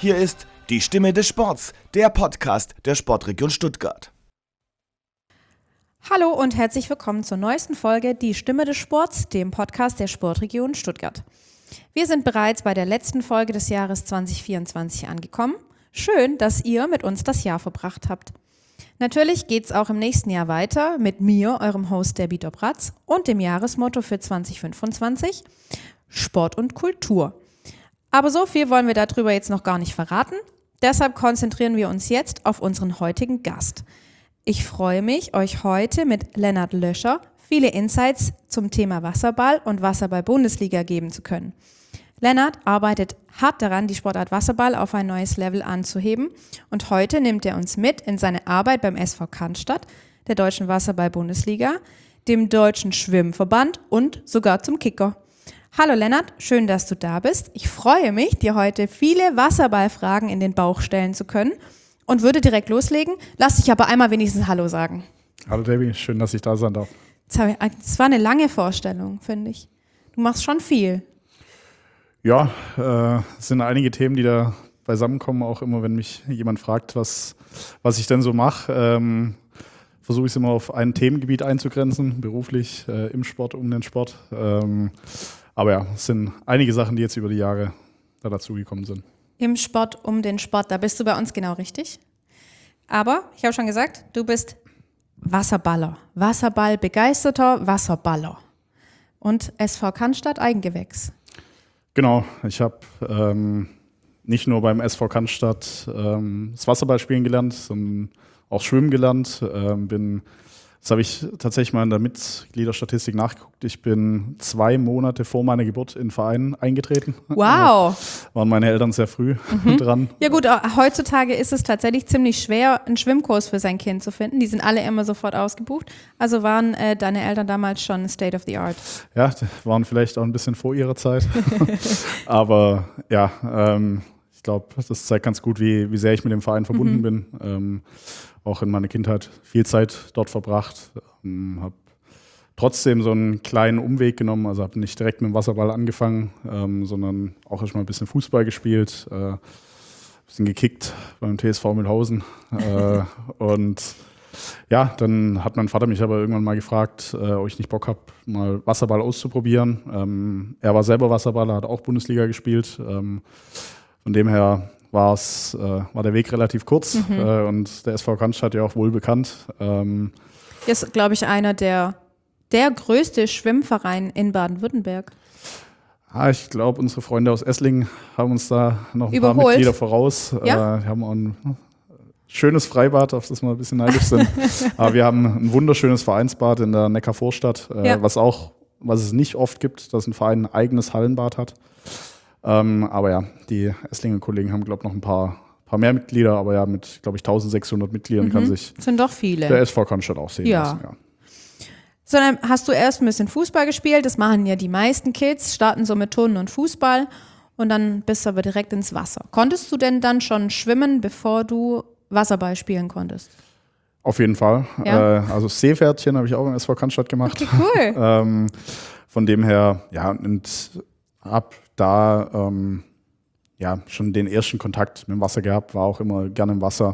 Hier ist die Stimme des Sports, der Podcast der Sportregion Stuttgart. Hallo und herzlich willkommen zur neuesten Folge Die Stimme des Sports, dem Podcast der Sportregion Stuttgart. Wir sind bereits bei der letzten Folge des Jahres 2024 angekommen. Schön, dass ihr mit uns das Jahr verbracht habt. Natürlich geht es auch im nächsten Jahr weiter mit mir, eurem Host Debbie Dobratz, und dem Jahresmotto für 2025, Sport und Kultur. Aber so viel wollen wir darüber jetzt noch gar nicht verraten. Deshalb konzentrieren wir uns jetzt auf unseren heutigen Gast. Ich freue mich, euch heute mit Lennart Löscher viele Insights zum Thema Wasserball und Wasserball-Bundesliga geben zu können. Lennart arbeitet hart daran, die Sportart Wasserball auf ein neues Level anzuheben, und heute nimmt er uns mit in seine Arbeit beim SV Cannstatt, der Deutschen Wasserball-Bundesliga, dem Deutschen Schwimmverband und sogar zum Kicker. Hallo Lennart, schön, dass du da bist. Ich freue mich, dir heute viele Wasserballfragen in den Bauch stellen zu können und würde direkt loslegen. Lass dich aber einmal wenigstens Hallo sagen. Hallo Debbie, schön, dass ich da sein darf. Das war eine lange Vorstellung, finde ich. Du machst schon viel. Ja, es sind einige Themen, die da beisammenkommen, auch immer, wenn mich jemand fragt, was ich denn so mache. Versuche ich es immer auf ein Themengebiet einzugrenzen, beruflich, im Sport, um den Sport. Aber ja, es sind einige Sachen, die jetzt über die Jahre da dazugekommen sind. Im Sport, um den Sport, da bist du bei uns genau richtig. Aber, ich habe schon gesagt, du bist Wasserballer, Wasserball-begeisterter Wasserballer und SV Cannstatt Eigengewächs. Das Nicht nur beim SV Cannstatt das Wasserballspielen gelernt, sondern auch Schwimmen gelernt. Das habe ich tatsächlich mal in der Mitgliederstatistik nachgeguckt. Ich bin 2 Monate vor meiner Geburt in den Verein eingetreten. Wow. Waren meine Eltern sehr früh dran. Ja gut, heutzutage ist es tatsächlich ziemlich schwer, einen Schwimmkurs für sein Kind zu finden. Die sind alle immer sofort ausgebucht. Also waren deine Eltern damals schon State of the Art? Ja, die waren vielleicht auch ein bisschen vor ihrer Zeit. Aber ja, ich glaube, das zeigt ganz gut, wie sehr ich mit dem Verein verbunden bin. Auch in meiner Kindheit viel Zeit dort verbracht. Habe trotzdem so einen kleinen Umweg genommen. Also habe nicht direkt mit dem Wasserball angefangen, sondern auch erst mal ein bisschen Fußball gespielt, ein bisschen gekickt beim TSV Mühlhausen. Und ja, dann hat mein Vater mich aber irgendwann mal gefragt, ob ich nicht Bock habe, mal Wasserball auszuprobieren. Er war selber Wasserballer, hat auch Bundesliga gespielt. Von dem her war der Weg relativ kurz und der SV Cannstatt ja auch wohl bekannt. Ist, glaube ich, einer der größte Schwimmverein in Baden-Württemberg. Ich glaube, unsere Freunde aus Esslingen haben uns da noch ein paar Überholt. Mitglieder voraus. Ja? Die haben auch ein schönes Freibad, auf das wir ein bisschen neidisch sind. Aber wir haben ein wunderschönes Vereinsbad in der Neckarvorstadt, was es nicht oft gibt, dass ein Verein ein eigenes Hallenbad hat. Aber ja, die Esslinger Kollegen haben, glaube ich, noch ein paar mehr Mitglieder, aber ja, mit, glaube ich, 1600 Mitgliedern kann sich Sind doch viele. der SV Cannstatt auch sehen lassen. Ja. Sondern hast du erst ein bisschen Fußball gespielt, das machen ja die meisten Kids, starten so mit Turnen und Fußball und dann bist du aber direkt ins Wasser. Konntest du denn dann schon schwimmen, bevor du Wasserball spielen konntest? Auf jeden Fall. Ja? Also Seepferdchen habe ich auch im SV Cannstatt gemacht. Okay, cool. Von dem her, ja, und ab da schon den ersten Kontakt mit dem Wasser gehabt, war auch immer gerne im Wasser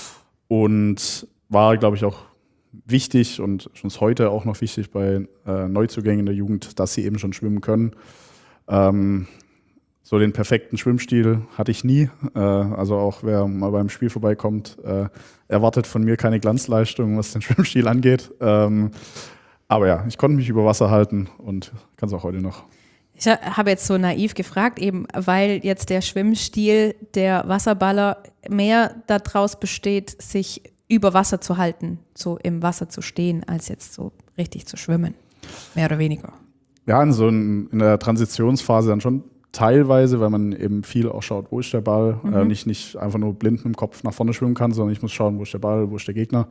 und war, glaube ich, auch wichtig und schon ist heute auch noch wichtig bei Neuzugängen in der Jugend, dass sie eben schon schwimmen können. So den perfekten Schwimmstil hatte ich nie. Also auch wer mal beim Spiel vorbeikommt, erwartet von mir keine Glanzleistung, was den Schwimmstil angeht. Aber ja, ich konnte mich über Wasser halten und kann es auch heute noch. Ich habe jetzt so naiv gefragt, eben weil jetzt der Schwimmstil der Wasserballer mehr daraus besteht, sich über Wasser zu halten, so im Wasser zu stehen, als jetzt so richtig zu schwimmen, mehr oder weniger. Ja, in der Transitionsphase dann schon teilweise, weil man eben viel auch schaut, wo ist der Ball, nicht einfach nur blind mit dem Kopf nach vorne schwimmen kann, sondern ich muss schauen, wo ist der Ball, wo ist der Gegner.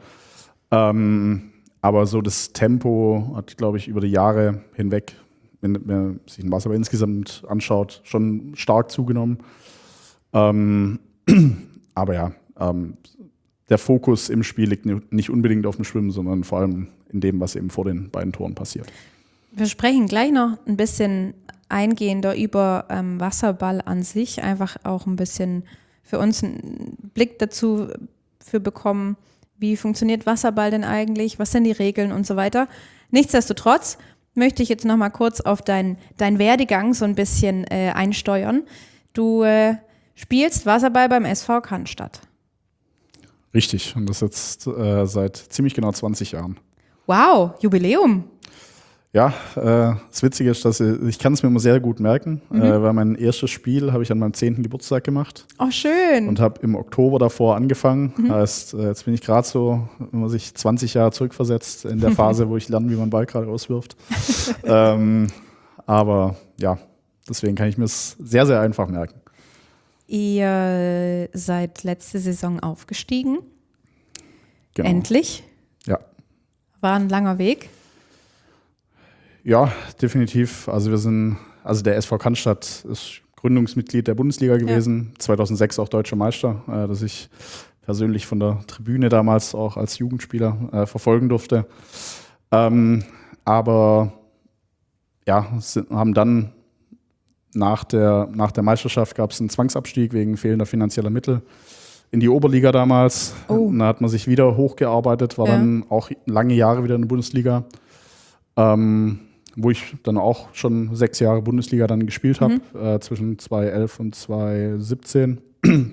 Aber so das Tempo hat, glaube ich, über die Jahre hinweg, wenn man sich den Wasserball insgesamt anschaut, schon stark zugenommen. Aber ja, der Fokus im Spiel liegt nicht unbedingt auf dem Schwimmen, sondern vor allem in dem, was eben vor den beiden Toren passiert. Wir sprechen gleich noch ein bisschen eingehender über Wasserball an sich, einfach auch ein bisschen für uns einen Blick dazu bekommen, wie funktioniert Wasserball denn eigentlich, was sind die Regeln und so weiter. Nichtsdestotrotz möchte ich jetzt noch mal kurz auf deinen Werdegang so ein bisschen einsteuern. Du spielst Wasserball beim SV Cannstatt. Richtig, und das jetzt seit ziemlich genau 20 Jahren. Wow, Jubiläum. Ja, das Witzige ist, dass ich kann es mir immer sehr gut merken, weil mein erstes Spiel habe ich an meinem 10. Geburtstag gemacht. Oh, schön. Und habe im Oktober davor angefangen. Heißt, jetzt bin ich gerade so, wenn man sich 20 Jahre zurückversetzt, in der Phase, wo ich lerne, wie man Ball gerade auswirft. Aber ja, deswegen kann ich mir es sehr, sehr einfach merken. Ihr seid letzte Saison aufgestiegen. Genau. Endlich. Ja. War ein langer Weg. Ja, definitiv. Also der SV Cannstatt ist Gründungsmitglied der Bundesliga gewesen, 2006 auch Deutscher Meister, das ich persönlich von der Tribüne damals auch als Jugendspieler verfolgen durfte. Aber ja, haben dann nach der Meisterschaft gab es einen Zwangsabstieg wegen fehlender finanzieller Mittel in die Oberliga damals. Und da hat man sich wieder hochgearbeitet, war dann auch lange Jahre wieder in der Bundesliga. Wo ich dann auch schon 6 Jahre Bundesliga dann gespielt habe, zwischen 2011 und 2017.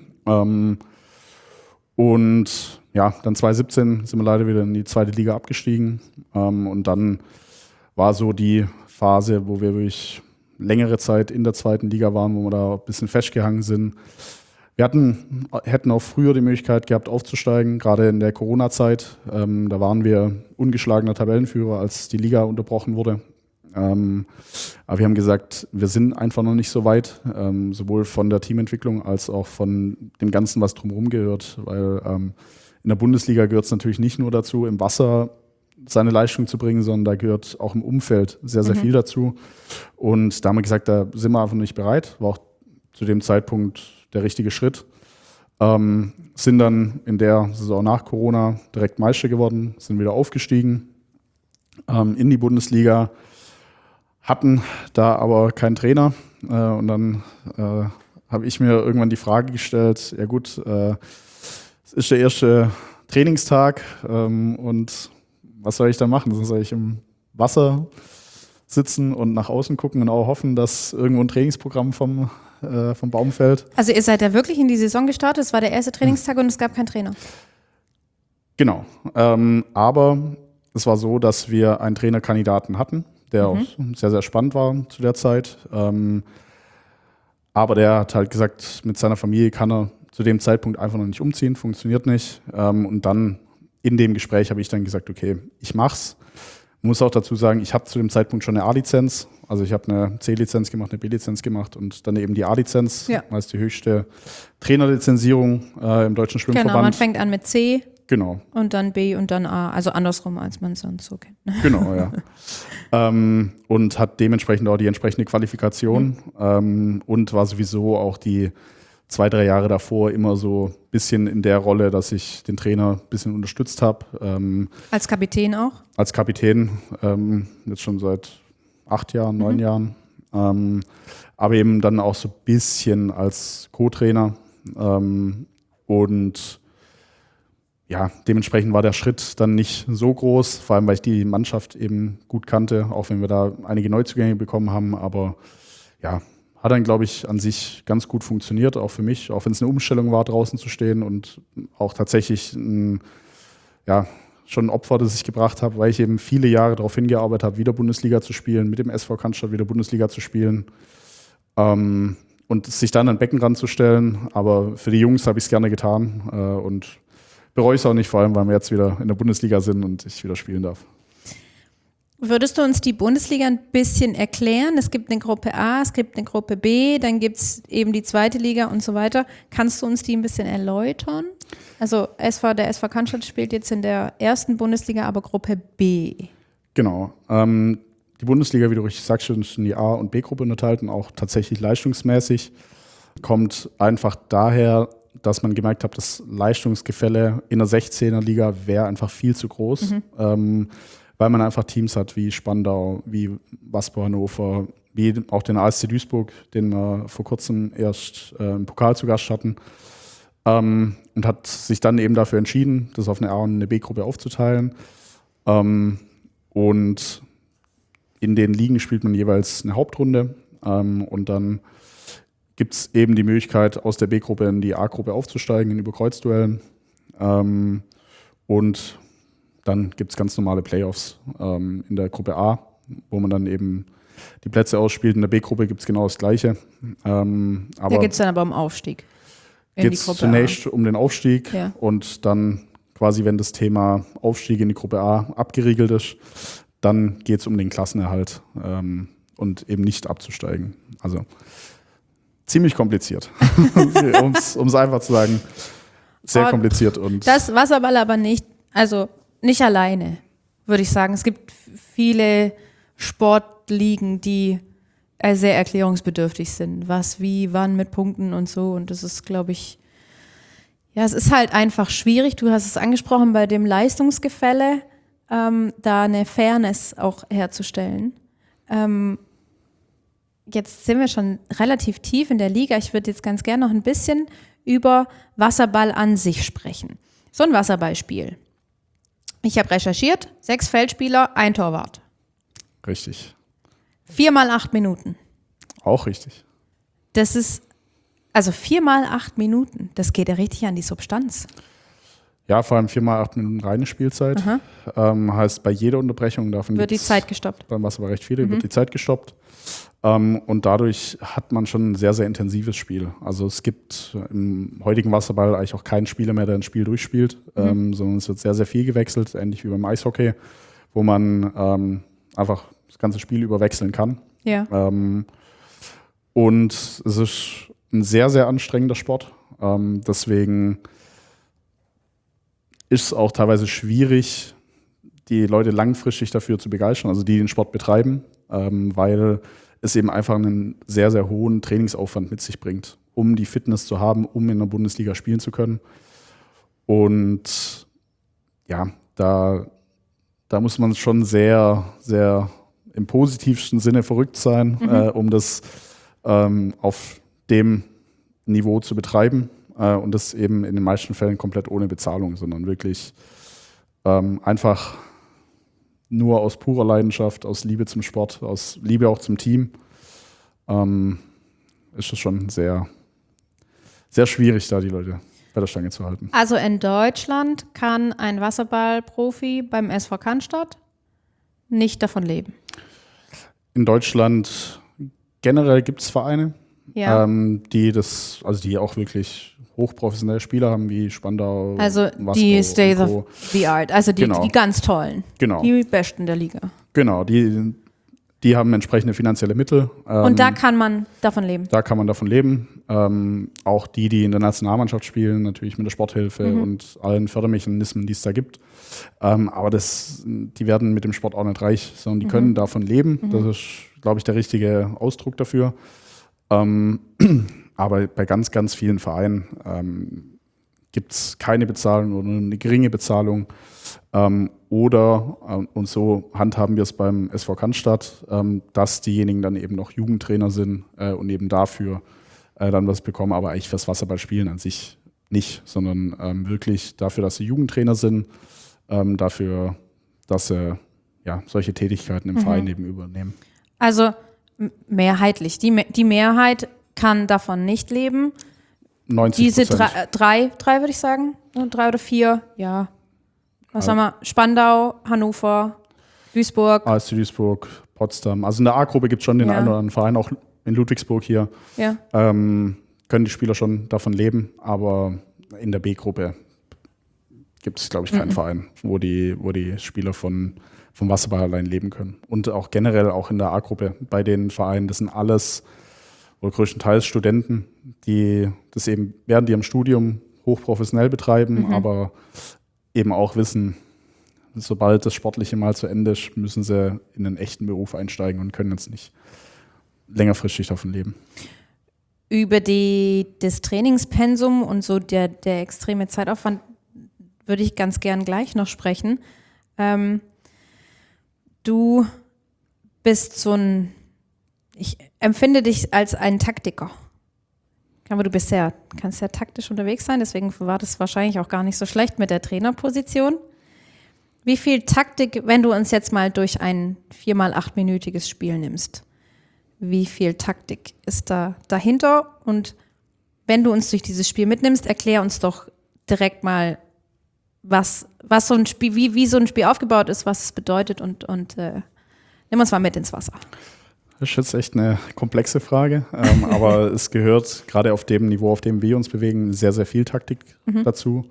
Und ja, dann 2017 sind wir leider wieder in die 2. Liga abgestiegen. Und dann war so die Phase, wo wir wirklich längere Zeit in der 2. Liga waren, wo wir da ein bisschen festgehangen sind. Wir hätten auch früher die Möglichkeit gehabt, aufzusteigen, gerade in der Corona-Zeit. Da waren wir ungeschlagener Tabellenführer, als die Liga unterbrochen wurde. Aber wir haben gesagt, wir sind einfach noch nicht so weit, sowohl von der Teamentwicklung als auch von dem Ganzen, was drumherum gehört. Weil in der Bundesliga gehört es natürlich nicht nur dazu, im Wasser seine Leistung zu bringen, sondern da gehört auch im Umfeld sehr, sehr viel dazu. Und da haben wir gesagt, da sind wir einfach nicht bereit. War auch zu dem Zeitpunkt der richtige Schritt. Sind dann in der Saison nach Corona direkt Meister geworden, sind wieder aufgestiegen in die Bundesliga. Hatten da aber keinen Trainer und dann habe ich mir irgendwann die Frage gestellt, ja gut, es ist der erste Trainingstag und was soll ich da machen? Soll ich im Wasser sitzen und nach außen gucken und auch hoffen, dass irgendwo ein Trainingsprogramm vom Baum fällt? Also ihr seid ja wirklich in die Saison gestartet, es war der erste Trainingstag und es gab keinen Trainer. Genau, aber es war so, dass wir einen Trainerkandidaten hatten, der auch sehr, sehr spannend war zu der Zeit. Aber der hat halt gesagt, mit seiner Familie kann er zu dem Zeitpunkt einfach noch nicht umziehen, funktioniert nicht. Und dann in dem Gespräch habe ich dann gesagt, okay, ich mach's. Muss auch dazu sagen, ich habe zu dem Zeitpunkt schon eine A-Lizenz. Also ich habe eine C-Lizenz gemacht, eine B-Lizenz gemacht und dann eben die A-Lizenz, als die höchste Trainerlizenzierung im Deutschen Schwimmverband. Genau, man fängt an mit C. Genau. Und dann B und dann A, also andersrum, als man es sonst so kennt. Genau, ja. Und hat dementsprechend auch die entsprechende Qualifikation und war sowieso auch die 2-3 Jahre davor immer so ein bisschen in der Rolle, dass ich den Trainer ein bisschen unterstützt habe. Als Kapitän auch? Als Kapitän, jetzt schon seit 8 Jahren, 9 Jahren. Aber eben dann auch so ein bisschen als Co-Trainer. Und ja, dementsprechend war der Schritt dann nicht so groß, vor allem weil ich die Mannschaft eben gut kannte, auch wenn wir da einige Neuzugänge bekommen haben. Aber ja, hat dann, glaube ich, an sich ganz gut funktioniert, auch für mich, auch wenn es eine Umstellung war, draußen zu stehen und auch tatsächlich schon ein Opfer, das ich gebracht habe, weil ich eben viele Jahre darauf hingearbeitet habe, wieder Bundesliga zu spielen, mit dem SV Cannstatt wieder Bundesliga zu spielen. Und sich dann an den Beckenrand zu stellen. Aber für die Jungs habe ich es gerne getan und bereue es auch nicht, vor allem, weil wir jetzt wieder in der Bundesliga sind und ich wieder spielen darf. Würdest du uns die Bundesliga ein bisschen erklären? Es gibt eine Gruppe A, es gibt eine Gruppe B, dann gibt es eben die 2. Liga und so weiter. Kannst du uns die ein bisschen erläutern? Also der SV Cannstatt spielt jetzt in der 1. Bundesliga, aber Gruppe B. Genau. Die Bundesliga, wie du richtig sagst, ist in die A- und B-Gruppe unterteilt und auch tatsächlich leistungsmäßig. Kommt einfach daher, dass man gemerkt hat, das Leistungsgefälle in der 16er Liga wäre einfach viel zu groß, weil man einfach Teams hat wie Spandau, wie Waspo Hannover, wie auch den ASC Duisburg, den wir vor kurzem erst im Pokal zu Gast hatten. Und hat sich dann eben dafür entschieden, das auf eine A- und eine B-Gruppe aufzuteilen. Und in den Ligen spielt man jeweils eine Hauptrunde und dann gibt es eben die Möglichkeit, aus der B-Gruppe in die A-Gruppe aufzusteigen in Überkreuzduellen. Und dann gibt es ganz normale Playoffs in der Gruppe A, wo man dann eben die Plätze ausspielt. In der B-Gruppe gibt es genau das Gleiche. Da geht es dann aber um Aufstieg. Geht es zunächst um den Aufstieg und dann quasi, wenn das Thema Aufstieg in die Gruppe A abgeriegelt ist, dann geht es um den Klassenerhalt und eben nicht abzusteigen. Also ziemlich kompliziert, um es einfach zu sagen. Sehr kompliziert. Und das Wasserball aber nicht, also nicht alleine, würde ich sagen. Es gibt viele Sportligen, die sehr erklärungsbedürftig sind. Was, wie, wann mit Punkten und so. Und das ist, glaube ich, ja, es ist halt einfach schwierig. Du hast es angesprochen, bei dem Leistungsgefälle da eine Fairness auch herzustellen. Jetzt sind wir schon relativ tief in der Liga. Ich würde jetzt ganz gerne noch ein bisschen über Wasserball an sich sprechen. So ein Wasserballspiel. Ich habe recherchiert, 6 Feldspieler, 1 Torwart. richtig. 4 mal 8 Minuten. Auch richtig. Das ist, also 4 mal 8 Minuten, das geht ja richtig an die Substanz. Ja, vor allem 4 mal 8 Minuten reine Spielzeit. Heißt, bei jeder Unterbrechung davon Wird die Zeit gestoppt. Beim Wasserball recht viele, wird die Zeit gestoppt. Und dadurch hat man schon ein sehr, sehr intensives Spiel. Also es gibt im heutigen Wasserball eigentlich auch keinen Spieler mehr, der ein Spiel durchspielt, sondern es wird sehr, sehr viel gewechselt, ähnlich wie beim Eishockey, wo man einfach das ganze Spiel überwechseln kann. Ja. Und es ist ein sehr, sehr anstrengender Sport. Deswegen ist es auch teilweise schwierig, die Leute langfristig dafür zu begeistern, also die den Sport betreiben, weil es eben einfach einen sehr, sehr hohen Trainingsaufwand mit sich bringt, um die Fitness zu haben, um in der Bundesliga spielen zu können. Und ja, da muss man schon sehr, sehr im positivsten Sinne verrückt sein, um das auf dem Niveau zu betreiben. Und das eben in den meisten Fällen komplett ohne Bezahlung, sondern wirklich einfach nur aus purer Leidenschaft, aus Liebe zum Sport, aus Liebe auch zum Team, ist es schon sehr, sehr schwierig, da die Leute bei der Stange zu halten. Also in Deutschland kann ein Wasserballprofi beim SV Cannstatt nicht davon leben. In Deutschland generell gibt es Vereine, Ja. die auch wirklich hochprofessionelle Spieler haben, wie Spandau, Also Wasco die State und Co. of the Art, also die ganz tollen, Genau. die Besten der Liga. Genau, die haben entsprechende finanzielle Mittel. Und da kann man davon leben. Da kann man davon leben. Auch die in der Nationalmannschaft spielen, natürlich mit der Sporthilfe und allen Fördermechanismen, die es da gibt. Aber die werden mit dem Sport auch nicht reich, sondern die können davon leben. Das ist, glaube ich, der richtige Ausdruck dafür. Aber bei ganz, ganz vielen Vereinen gibt es keine Bezahlung oder eine geringe Bezahlung. Und so handhaben wir es beim SV Cannstatt, dass diejenigen dann eben noch Jugendtrainer sind und eben dafür dann was bekommen, aber eigentlich fürs Wasserballspielen an sich nicht, sondern wirklich dafür, dass sie Jugendtrainer sind, dafür, dass sie solche Tätigkeiten im Verein eben übernehmen. Also mehrheitlich. Die Mehrheit kann davon nicht leben. 90%. Diese drei würde ich sagen, 3 oder 4, ja. Was haben wir? Spandau, Hannover, Duisburg. ASC Duisburg, Potsdam. Also in der A-Gruppe gibt es schon den einen oder anderen Verein, auch in Ludwigsburg hier. Ja. Können die Spieler schon davon leben, aber in der B-Gruppe gibt es, glaube ich, keinen Verein, wo die Spieler vom Wasserball allein leben können. Und auch generell auch in der A-Gruppe bei den Vereinen, das sind alles oder größtenteils Studenten, die das eben während ihrem Studium hochprofessionell betreiben, aber eben auch wissen, sobald das Sportliche mal zu Ende ist, müssen sie in einen echten Beruf einsteigen und können jetzt nicht längerfristig davon leben. Über das Trainingspensum und so der extreme Zeitaufwand würde ich ganz gern gleich noch sprechen. Du bist ich empfinde dich als einen Taktiker. Aber du kannst sehr taktisch unterwegs sein, deswegen war das wahrscheinlich auch gar nicht so schlecht mit der Trainerposition. Wie viel Taktik, wenn du uns jetzt mal durch ein 4x8-minütiges Spiel nimmst, wie viel Taktik ist da dahinter? Und wenn du uns durch dieses Spiel mitnimmst, erklär uns doch direkt mal, was so ein Spiel, wie so ein Spiel aufgebaut ist, was es bedeutet und nimm uns mal mit ins Wasser. Das ist jetzt echt eine komplexe Frage, aber es gehört gerade auf dem Niveau, auf dem wir uns bewegen, sehr, sehr viel Taktik dazu.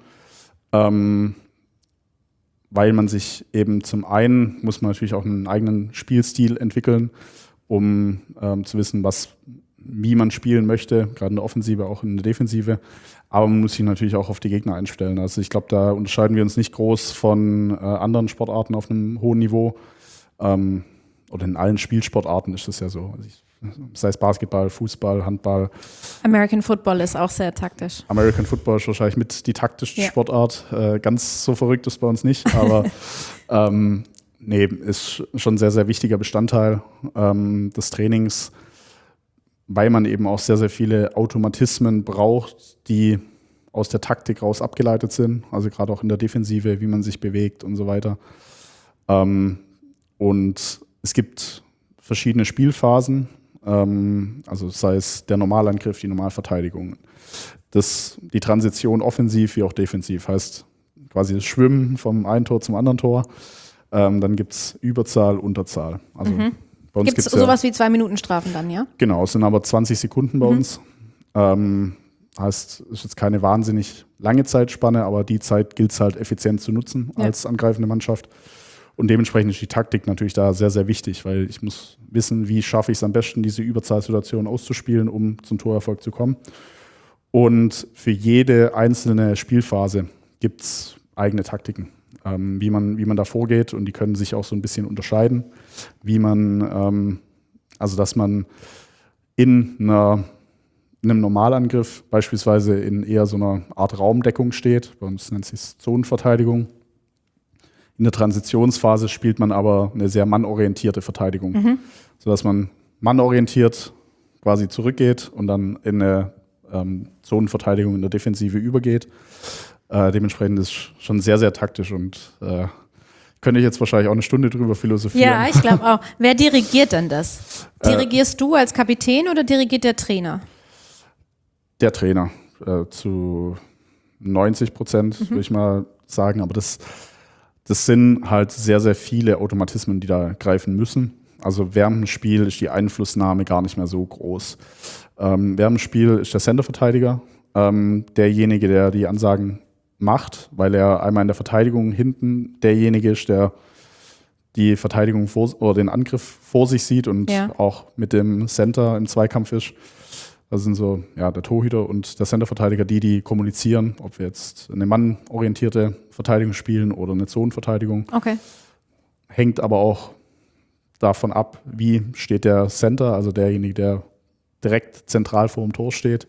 Weil man sich eben zum einen, muss man natürlich auch einen eigenen Spielstil entwickeln, um zu wissen, wie man spielen möchte, gerade in der Offensive, auch in der Defensive. Aber man muss sich natürlich auch auf die Gegner einstellen. Also ich glaube, da unterscheiden wir uns nicht groß von anderen Sportarten auf einem hohen Niveau. Oder in allen Spielsportarten ist das ja so. Also sei es Basketball, Fußball, Handball. American Football ist auch sehr taktisch. American Football ist wahrscheinlich mit die taktischste Sportart. Ganz so verrückt ist bei uns nicht, aber nee, ist schon ein sehr, sehr wichtiger Bestandteil des Trainings, weil man eben auch sehr, sehr viele Automatismen braucht, die aus der Taktik raus abgeleitet sind. Also gerade auch in der Defensive, wie man sich bewegt und so weiter. Und es gibt verschiedene Spielphasen, also sei es der Normalangriff, die Normalverteidigung. Die Transition offensiv wie auch defensiv heißt quasi das Schwimmen vom einen Tor zum anderen Tor. Dann gibt es Überzahl, Unterzahl. Also bei uns gibt es sowas wie 2-Minuten-Strafen dann, ja? Genau, es sind aber 20 Sekunden bei uns. Heißt, es ist jetzt keine wahnsinnig lange Zeitspanne, aber die Zeit gilt es halt effizient zu nutzen als angreifende Mannschaft. Und dementsprechend ist die Taktik natürlich da sehr, sehr wichtig, weil ich muss wissen, wie schaffe ich es am besten, diese Überzahlsituation auszuspielen, um zum Torerfolg zu kommen. Und für jede einzelne Spielphase gibt es eigene Taktiken, wie man da vorgeht. Und die können sich auch so ein bisschen unterscheiden, wie man, also dass man in einem Normalangriff beispielsweise in eher so einer Art Raumdeckung steht. Bei uns nennt sich Zonenverteidigung. In der Transitionsphase spielt man aber eine sehr mannorientierte Verteidigung, sodass man mannorientiert quasi zurückgeht und dann in eine Zonenverteidigung in der Defensive übergeht. Dementsprechend ist es schon sehr, sehr taktisch und könnte ich jetzt wahrscheinlich auch eine Stunde drüber philosophieren. Ja, ich glaube auch. Wer dirigiert denn das? Dirigierst du als Kapitän oder dirigiert der Trainer? Der Trainer zu 90%, würde ich mal sagen, aber das sind halt sehr, sehr viele Automatismen, die da greifen müssen. Also während dem Spiel ist die Einflussnahme gar nicht mehr so groß. Während dem Spiel ist der Centerverteidiger derjenige, der die Ansagen macht, weil er einmal in der Verteidigung hinten derjenige ist, der die Verteidigung oder den Angriff vor sich sieht und auch mit dem Center im Zweikampf ist. Das sind so der Torhüter und der Centerverteidiger, die kommunizieren, ob wir jetzt eine mannorientierte Verteidigung spielen oder eine Zonenverteidigung. Okay. Hängt aber auch davon ab, wie steht der Center, also derjenige, der direkt zentral vor dem Tor steht.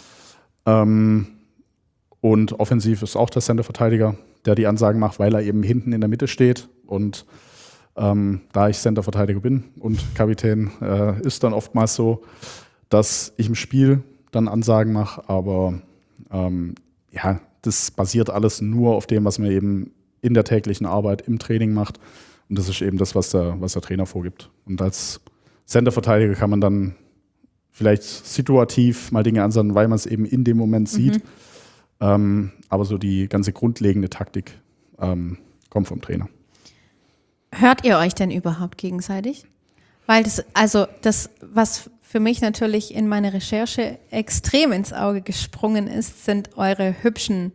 Und offensiv ist auch der Centerverteidiger, der die Ansagen macht, weil er eben hinten in der Mitte steht. Und da ich Centerverteidiger bin und Kapitän, ist dann oftmals so, dass ich im Spiel dann Ansagen mache, aber das basiert alles nur auf dem, was man eben in der täglichen Arbeit im Training macht. Und das ist eben das, was der Trainer vorgibt. Und als Centerverteidiger kann man dann vielleicht situativ mal Dinge ansagen, weil man es eben in dem Moment sieht. Aber so die ganze grundlegende Taktik kommt vom Trainer. Hört ihr euch denn überhaupt gegenseitig? Weil das, was für mich natürlich in meiner Recherche extrem ins Auge gesprungen ist, sind eure hübschen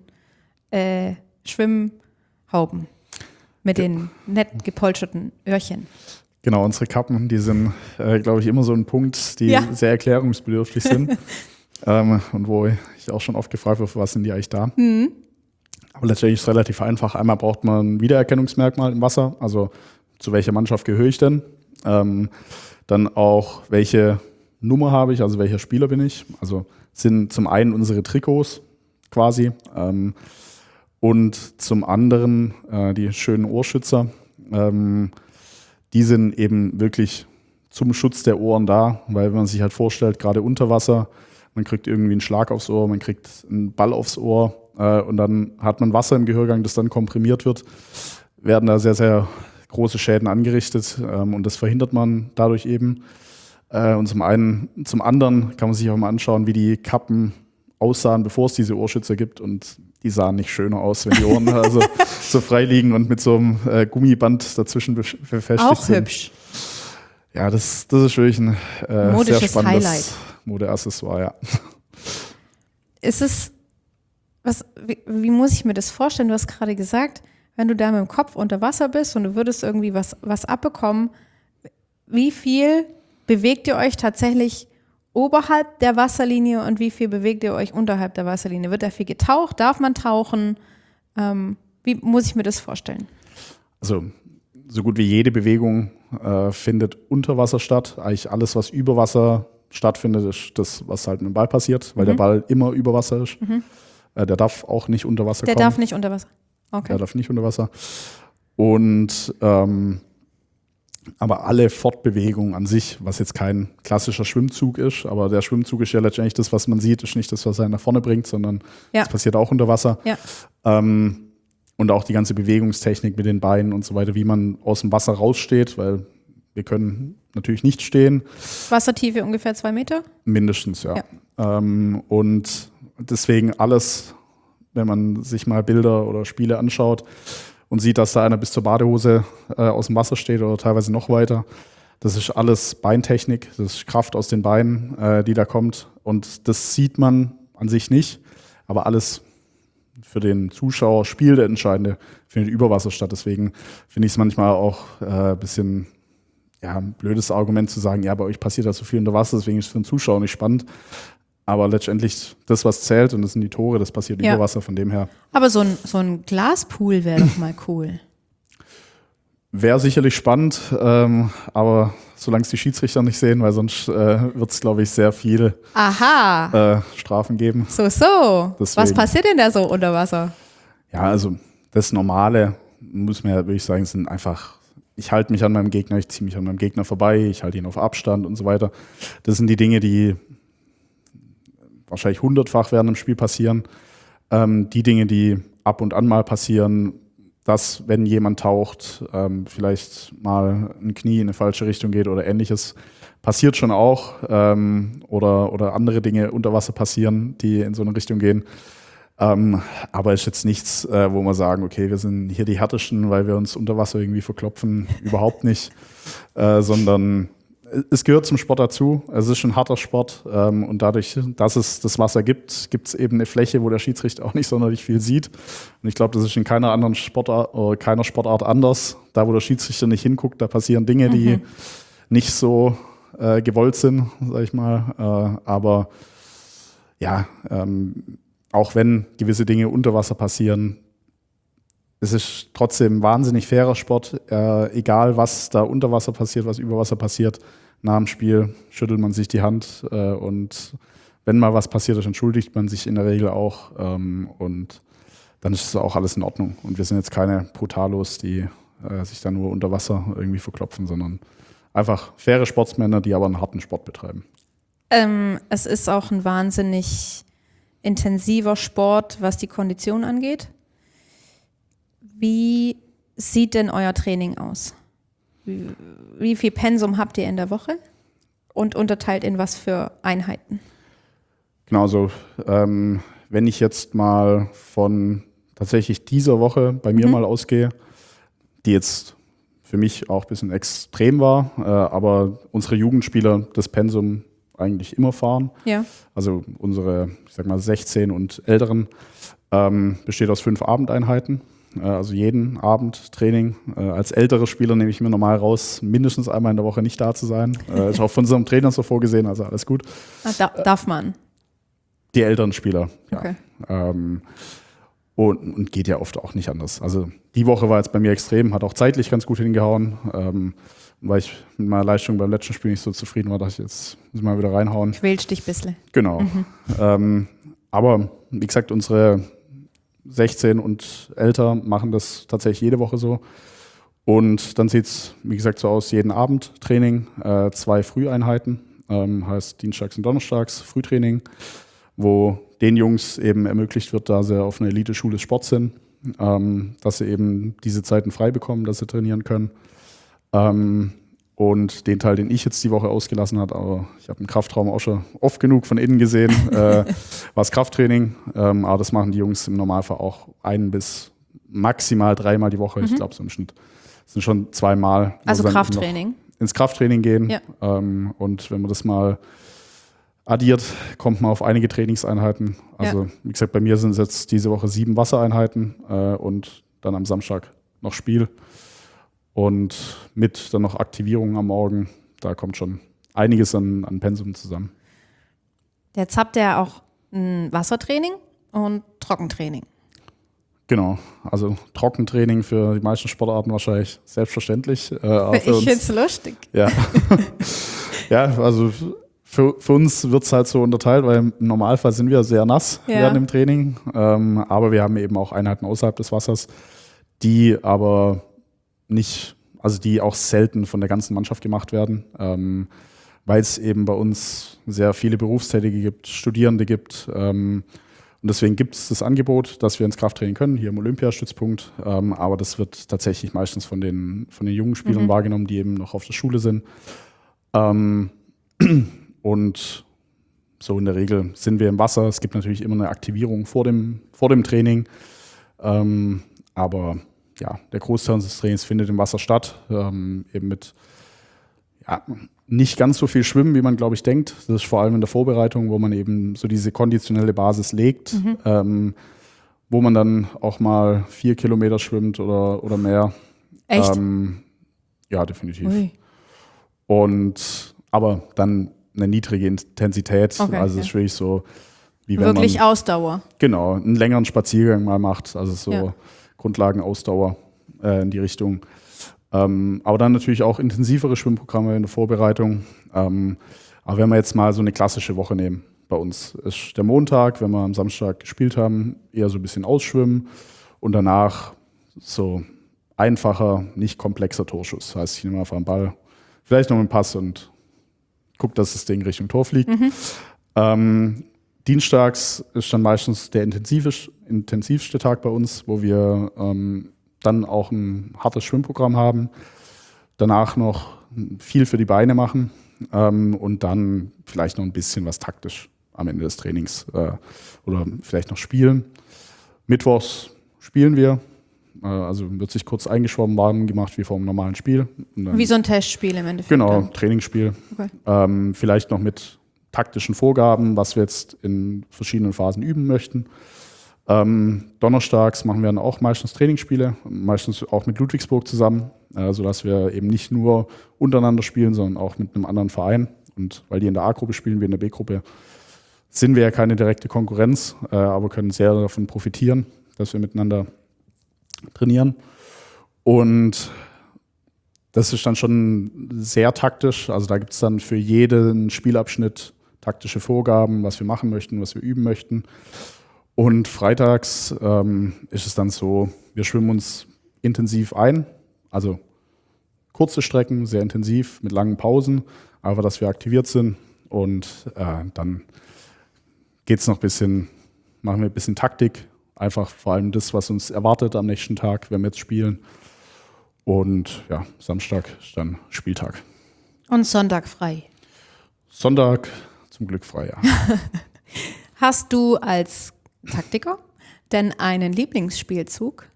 Schwimmhauben mit den nett gepolsterten Öhrchen. Genau, unsere Kappen, die sind, glaube ich, immer so ein Punkt, die sehr erklärungsbedürftig sind. Und wo ich auch schon oft gefragt habe, für was sind die eigentlich da? Aber letztendlich ist es relativ einfach. Einmal braucht man ein Wiedererkennungsmerkmal im Wasser, also zu welcher Mannschaft gehöre ich denn? Dann auch, welche Nummer habe ich, also welcher Spieler bin ich? Also sind zum einen unsere Trikots quasi und zum anderen die schönen Ohrschützer. Die sind eben wirklich zum Schutz der Ohren da, weil wenn man sich halt vorstellt, gerade unter Wasser, man kriegt irgendwie einen Schlag aufs Ohr, man kriegt einen Ball aufs Ohr und dann hat man Wasser im Gehörgang, das dann komprimiert wird, werden da sehr, sehr große Schäden angerichtet und das verhindert man dadurch eben. Und zum anderen kann man sich auch mal anschauen, wie die Kappen aussahen, bevor es diese Ohrschützer gibt, und die sahen nicht schöner aus, wenn die Ohren also so frei liegen und mit so einem Gummiband dazwischen befestigt Auch sind. hübsch. Ja, das ist wirklich ein Modisches sehr spannendes Highlight. Modeaccessoire, ja. Ist es, wie muss ich mir das vorstellen? Du hast gerade gesagt, wenn du da mit dem Kopf unter Wasser bist und du würdest irgendwie was abbekommen, wie viel bewegt ihr euch tatsächlich oberhalb der Wasserlinie und wie viel bewegt ihr euch unterhalb der Wasserlinie? Wird da viel getaucht? Darf man tauchen? Wie muss ich mir das vorstellen? Also so gut wie jede Bewegung findet unter Wasser statt. Eigentlich alles, was über Wasser stattfindet, ist das, was halt mit dem Ball passiert, weil der Ball immer über Wasser ist. Der darf auch nicht unter Wasser kommen. Der darf nicht unter Wasser. Okay. Der darf nicht unter Wasser. Und aber alle Fortbewegungen an sich, was jetzt kein klassischer Schwimmzug ist, aber der Schwimmzug ist ja letztendlich das, was man sieht, ist nicht das, was einen nach vorne bringt, sondern das passiert auch unter Wasser. Ja. Und auch die ganze Bewegungstechnik mit den Beinen und so weiter, wie man aus dem Wasser raussteht, weil wir können natürlich nicht stehen. Wassertiefe ungefähr 2 Meter? Mindestens, ja. Und deswegen alles, wenn man sich mal Bilder oder Spiele anschaut und sieht, dass da einer bis zur Badehose aus dem Wasser steht oder teilweise noch weiter, das ist alles Beintechnik, das ist Kraft aus den Beinen, die da kommt. Und das sieht man an sich nicht, aber alles für den Zuschauer, Spiel der Entscheidende, findet über Wasser statt. Deswegen finde ich es manchmal auch ein bisschen ein blödes Argument zu sagen, ja, bei euch passiert da so viel unter Wasser, deswegen ist es für den Zuschauer nicht spannend. Aber letztendlich das, was zählt, und das sind die Tore, das passiert über Wasser, von dem her. Aber so ein Glaspool wäre doch mal cool. Wäre sicherlich spannend, aber solange es die Schiedsrichter nicht sehen, weil sonst wird es, glaube ich, sehr viele Strafen geben. So. Deswegen. Was passiert denn da so unter Wasser? Ja, also das Normale, muss man ja wirklich sagen, sind einfach, ich halte mich an meinem Gegner, ich ziehe mich an meinem Gegner vorbei, ich halte ihn auf Abstand und so weiter. Das sind die Dinge, die wahrscheinlich 100-fach während dem Spiel passieren. Die Dinge, die ab und an mal passieren, dass, wenn jemand taucht, vielleicht mal ein Knie in eine falsche Richtung geht oder Ähnliches, passiert schon auch. Oder andere Dinge unter Wasser passieren, die in so eine Richtung gehen. Aber ist jetzt nichts, wo wir sagen, okay, wir sind hier die Härtesten, weil wir uns unter Wasser irgendwie verklopfen. Überhaupt nicht. Sondern es gehört zum Sport dazu. Es ist ein harter Sport. Und dadurch, dass es das Wasser gibt, gibt es eben eine Fläche, wo der Schiedsrichter auch nicht sonderlich viel sieht. Und ich glaube, das ist in keiner anderen Sportart oder keiner Sportart anders. Da, wo der Schiedsrichter nicht hinguckt, da passieren Dinge, die nicht so gewollt sind, sag ich mal. Aber ja, auch wenn gewisse Dinge unter Wasser passieren, es ist trotzdem ein wahnsinnig fairer Sport. Egal, was da unter Wasser passiert, was über Wasser passiert, nach dem Spiel schüttelt man sich die Hand und wenn mal was passiert ist, entschuldigt man sich in der Regel auch und dann ist es auch alles in Ordnung. Und wir sind jetzt keine Brutalos, die sich da nur unter Wasser irgendwie verklopfen, sondern einfach faire Sportsmänner, die aber einen harten Sport betreiben. Es ist auch ein wahnsinnig intensiver Sport, was die Kondition angeht. Wie sieht denn euer Training aus? Wie viel Pensum habt ihr in der Woche und unterteilt in was für Einheiten? Genau, also wenn ich jetzt mal von tatsächlich dieser Woche bei mir mal ausgehe, die jetzt für mich auch ein bisschen extrem war, aber unsere Jugendspieler das Pensum eigentlich immer fahren. Ja. Also unsere, ich sag mal 16 und Älteren, besteht aus 5 Abendeinheiten. Also jeden Abend Training. Als ältere Spieler nehme ich mir normal raus, mindestens einmal in der Woche nicht da zu sein. Ist auch von unserem Trainer so vorgesehen, also alles gut. Darf man? Die älteren Spieler, ja. Okay. Und geht ja oft auch nicht anders. Also die Woche war jetzt bei mir extrem, hat auch zeitlich ganz gut hingehauen. Weil ich mit meiner Leistung beim letzten Spiel nicht so zufrieden war, dass ich jetzt muss ich mal wieder reinhauen. Quälst dich ein bisschen. Genau. Aber wie gesagt, unsere 16 und älter machen das tatsächlich jede Woche so. Und dann sieht es, wie gesagt, so aus, jeden Abend Training, 2 Früheinheiten. heißt dienstags und donnerstags Frühtraining, wo den Jungs eben ermöglicht wird, da sie auf einer Elite-Schule Sport sind, dass sie eben diese Zeiten frei bekommen, dass sie trainieren können. Und den Teil, den ich jetzt die Woche ausgelassen habe, aber ich habe einen Kraftraum auch schon oft genug von innen gesehen, war das Krafttraining. Aber das machen die Jungs im Normalfall auch 1 bis maximal 3-mal die Woche. Ich glaube, so im Schnitt sind schon 2-mal. Also Krafttraining? Ins Krafttraining gehen. Ja. Und wenn man das mal addiert, kommt man auf einige Trainingseinheiten. Also wie gesagt, bei mir sind es jetzt diese Woche 7 Wassereinheiten und dann am Samstag noch Spiel. Und mit dann noch Aktivierungen am Morgen, da kommt schon einiges an Pensum zusammen. Jetzt habt ihr auch ein Wassertraining und Trockentraining. Genau, also Trockentraining für die meisten Sportarten wahrscheinlich selbstverständlich. Ich finde es lustig. Ja, ja, also für uns wird es halt so unterteilt, weil im Normalfall sind wir sehr nass während dem Training. Aber wir haben eben auch Einheiten außerhalb des Wassers, die aber nicht, also die auch selten von der ganzen Mannschaft gemacht werden, weil es eben bei uns sehr viele Berufstätige gibt, Studierende gibt. Und deswegen gibt es das Angebot, dass wir ins Krafttraining können, hier im Olympiastützpunkt. Aber das wird tatsächlich meistens von den jungen Spielern wahrgenommen, die eben noch auf der Schule sind. Und so in der Regel sind wir im Wasser. Es gibt natürlich immer eine Aktivierung vor dem Training. Aber ja, der Großteil unseres Trainings findet im Wasser statt, eben mit nicht ganz so viel Schwimmen, wie man, glaube ich, denkt. Das ist vor allem in der Vorbereitung, wo man eben so diese konditionelle Basis legt, wo man dann auch mal 4 Kilometer schwimmt oder mehr. Echt? Ja, definitiv. Aber dann eine niedrige Intensität. Okay, also es ist wirklich so, wie wenn wirklich man Ausdauer. Genau, einen längeren Spaziergang mal macht. Also so Grundlagenausdauer in die Richtung. Aber dann natürlich auch intensivere Schwimmprogramme in der Vorbereitung. Aber wenn wir jetzt mal so eine klassische Woche nehmen, bei uns ist der Montag, wenn wir am Samstag gespielt haben, eher so ein bisschen ausschwimmen und danach so einfacher, nicht komplexer Torschuss. Das heißt, ich nehme einfach einen Ball, vielleicht noch einen Pass und gucke, dass das Ding Richtung Tor fliegt. Dienstags ist dann meistens der intensivste Tag bei uns, wo wir dann auch ein hartes Schwimmprogramm haben, danach noch viel für die Beine machen und dann vielleicht noch ein bisschen was taktisch am Ende des Trainings oder vielleicht noch spielen. Mittwochs spielen wir, also wird sich kurz eingeschwommen, warm gemacht wie vor einem normalen Spiel. Wie so ein Testspiel im Endeffekt. Genau, dann. Trainingsspiel. Okay. Vielleicht noch mit taktischen Vorgaben, was wir jetzt in verschiedenen Phasen üben möchten. Donnerstags machen wir dann auch meistens Trainingsspiele, meistens auch mit Ludwigsburg zusammen, sodass wir eben nicht nur untereinander spielen, sondern auch mit einem anderen Verein. Und weil die in der A-Gruppe spielen, wir in der B-Gruppe, sind wir ja keine direkte Konkurrenz, aber können sehr davon profitieren, dass wir miteinander trainieren. Und das ist dann schon sehr taktisch. Also da gibt es dann für jeden Spielabschnitt taktische Vorgaben, was wir machen möchten, was wir üben möchten. Und freitags ist es dann so, wir schwimmen uns intensiv ein, also kurze Strecken, sehr intensiv, mit langen Pausen, aber dass wir aktiviert sind. Und dann geht's noch machen wir ein bisschen Taktik, einfach vor allem das, was uns erwartet am nächsten Tag, wenn wir jetzt spielen. Und ja, Samstag ist dann Spieltag. Und Sonntag frei. Sonntag zum Glück frei, ja. Hast du als Taktiker denn einen Lieblingsspielzug?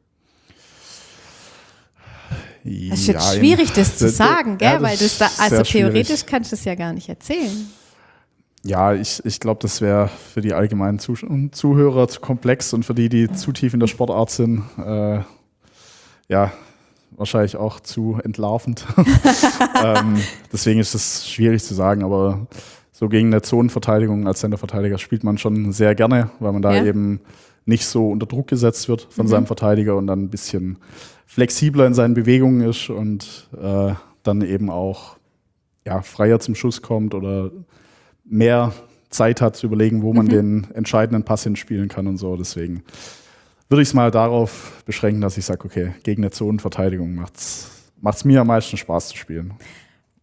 Es ist jetzt schwierig, das zu sagen, gell? Ja, weil das da, also theoretisch schwierig. kannst du es ja gar nicht erzählen. Ja, ich glaube, das wäre für die allgemeinen Zuhörer zu komplex und für die zu tief in der Sportart sind, wahrscheinlich auch zu entlarvend. Deswegen ist es schwierig zu sagen, aber so gegen eine Zonenverteidigung als Centerverteidiger spielt man schon sehr gerne, weil man da eben nicht so unter Druck gesetzt wird von seinem Verteidiger und dann ein bisschen flexibler in seinen Bewegungen ist und dann eben auch freier zum Schuss kommt oder mehr Zeit hat zu überlegen, wo man den entscheidenden Pass hinspielen kann und so. Deswegen würde ich es mal darauf beschränken, dass ich sage, okay, gegen eine Zonenverteidigung macht's mir am meisten Spaß zu spielen.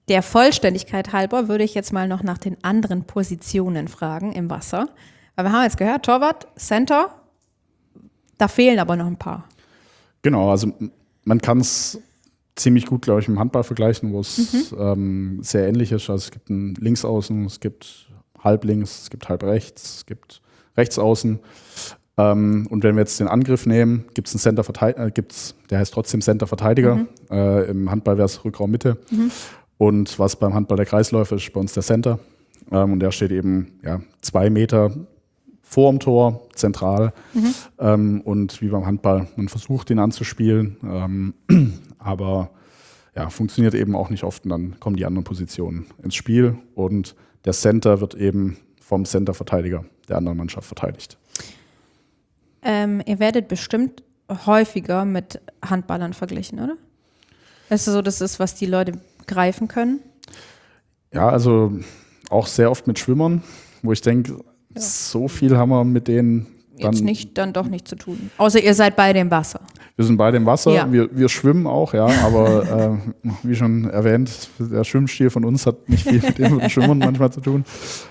Der Vollständigkeit halber würde ich jetzt mal noch nach den anderen Positionen fragen im Wasser. Weil wir haben jetzt gehört, Torwart, Center, da fehlen aber noch ein paar. Genau, also man kann es ziemlich gut, glaube ich, im Handball vergleichen, wo es sehr ähnlich ist. Also es gibt einen Linksaußen, es gibt Halblinks, es gibt Halbrechts, es gibt Rechtsaußen. Und wenn wir jetzt den Angriff nehmen, gibt es einen Center-Verteidiger, der heißt trotzdem Center-Verteidiger. Im Handball wäre es Rückraum Mitte. Und was beim Handball der Kreisläufer ist, bei uns der Center. Und der steht eben 2 Meter vor dem Tor, zentral. Und wie beim Handball, man versucht, ihn anzuspielen. Aber funktioniert eben auch nicht oft. Und dann kommen die anderen Positionen ins Spiel. Und der Center wird eben vom Center-Verteidiger der anderen Mannschaft verteidigt. Ihr werdet bestimmt häufiger mit Handballern verglichen, oder? Das ist so, das ist, was die Leute greifen können? Ja, also auch sehr oft mit Schwimmern, wo ich denke, so viel haben wir mit denen dann doch nicht zu tun. Außer ihr seid beide im Wasser. Wir sind beide im Wasser, ja. wir schwimmen auch, aber wie schon erwähnt, der Schwimmstil von uns hat nicht viel mit dem Schwimmern manchmal zu tun.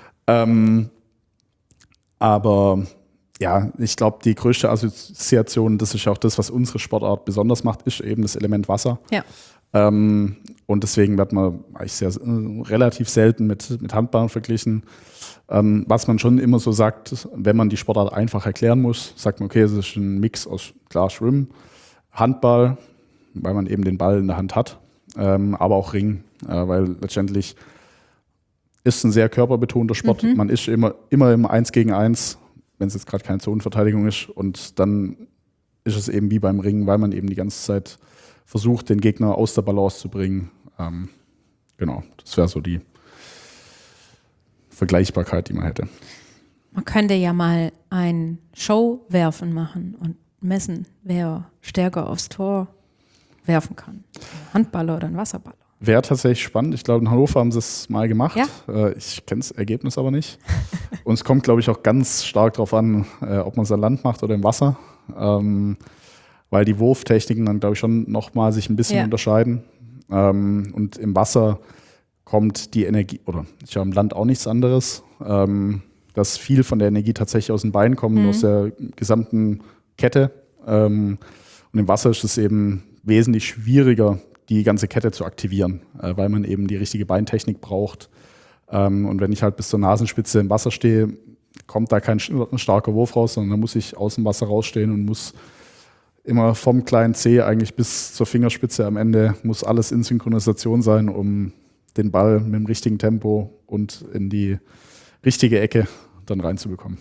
Aber ja, ich glaube, die größte Assoziation, das ist auch das, was unsere Sportart besonders macht, ist eben das Element Wasser. Ja. Und deswegen wird man eigentlich relativ selten mit Handball verglichen. Was man schon immer so sagt, wenn man die Sportart einfach erklären muss, sagt man, okay, es ist ein Mix aus klar Schwimmen, Handball, weil man eben den Ball in der Hand hat, aber auch Ring, weil letztendlich ist ein sehr körperbetonter Sport. Man ist immer im 1 gegen 1, wenn es jetzt gerade keine Zonenverteidigung ist, und dann ist es eben wie beim Ringen, weil man eben die ganze Zeit versucht, den Gegner aus der Balance zu bringen. Genau, das wäre so die Vergleichbarkeit, die man hätte. Man könnte ja mal ein Showwerfen machen und messen, wer stärker aufs Tor werfen kann. Ein Handballer oder ein Wasserballer. Wäre tatsächlich spannend. Ich glaube, in Hannover haben sie es mal gemacht. Ja? Ich kenne das Ergebnis aber nicht. Und es kommt, glaube ich, auch ganz stark darauf an, ob man es an Land macht oder im Wasser. Weil die Wurftechniken dann, glaube ich, schon nochmal sich ein bisschen unterscheiden. Und im Wasser kommt die Energie, oder ich habe im Land auch nichts anderes, dass viel von der Energie tatsächlich aus den Beinen kommt, aus der gesamten Kette. Und im Wasser ist es eben wesentlich schwieriger, die ganze Kette zu aktivieren, weil man eben die richtige Beintechnik braucht. Und wenn ich halt bis zur Nasenspitze im Wasser stehe, kommt da kein starker Wurf raus, sondern da muss ich aus dem Wasser rausstehen und muss immer vom kleinen Zeh eigentlich bis zur Fingerspitze am Ende, muss alles in Synchronisation sein, um den Ball mit dem richtigen Tempo und in die richtige Ecke dann reinzubekommen.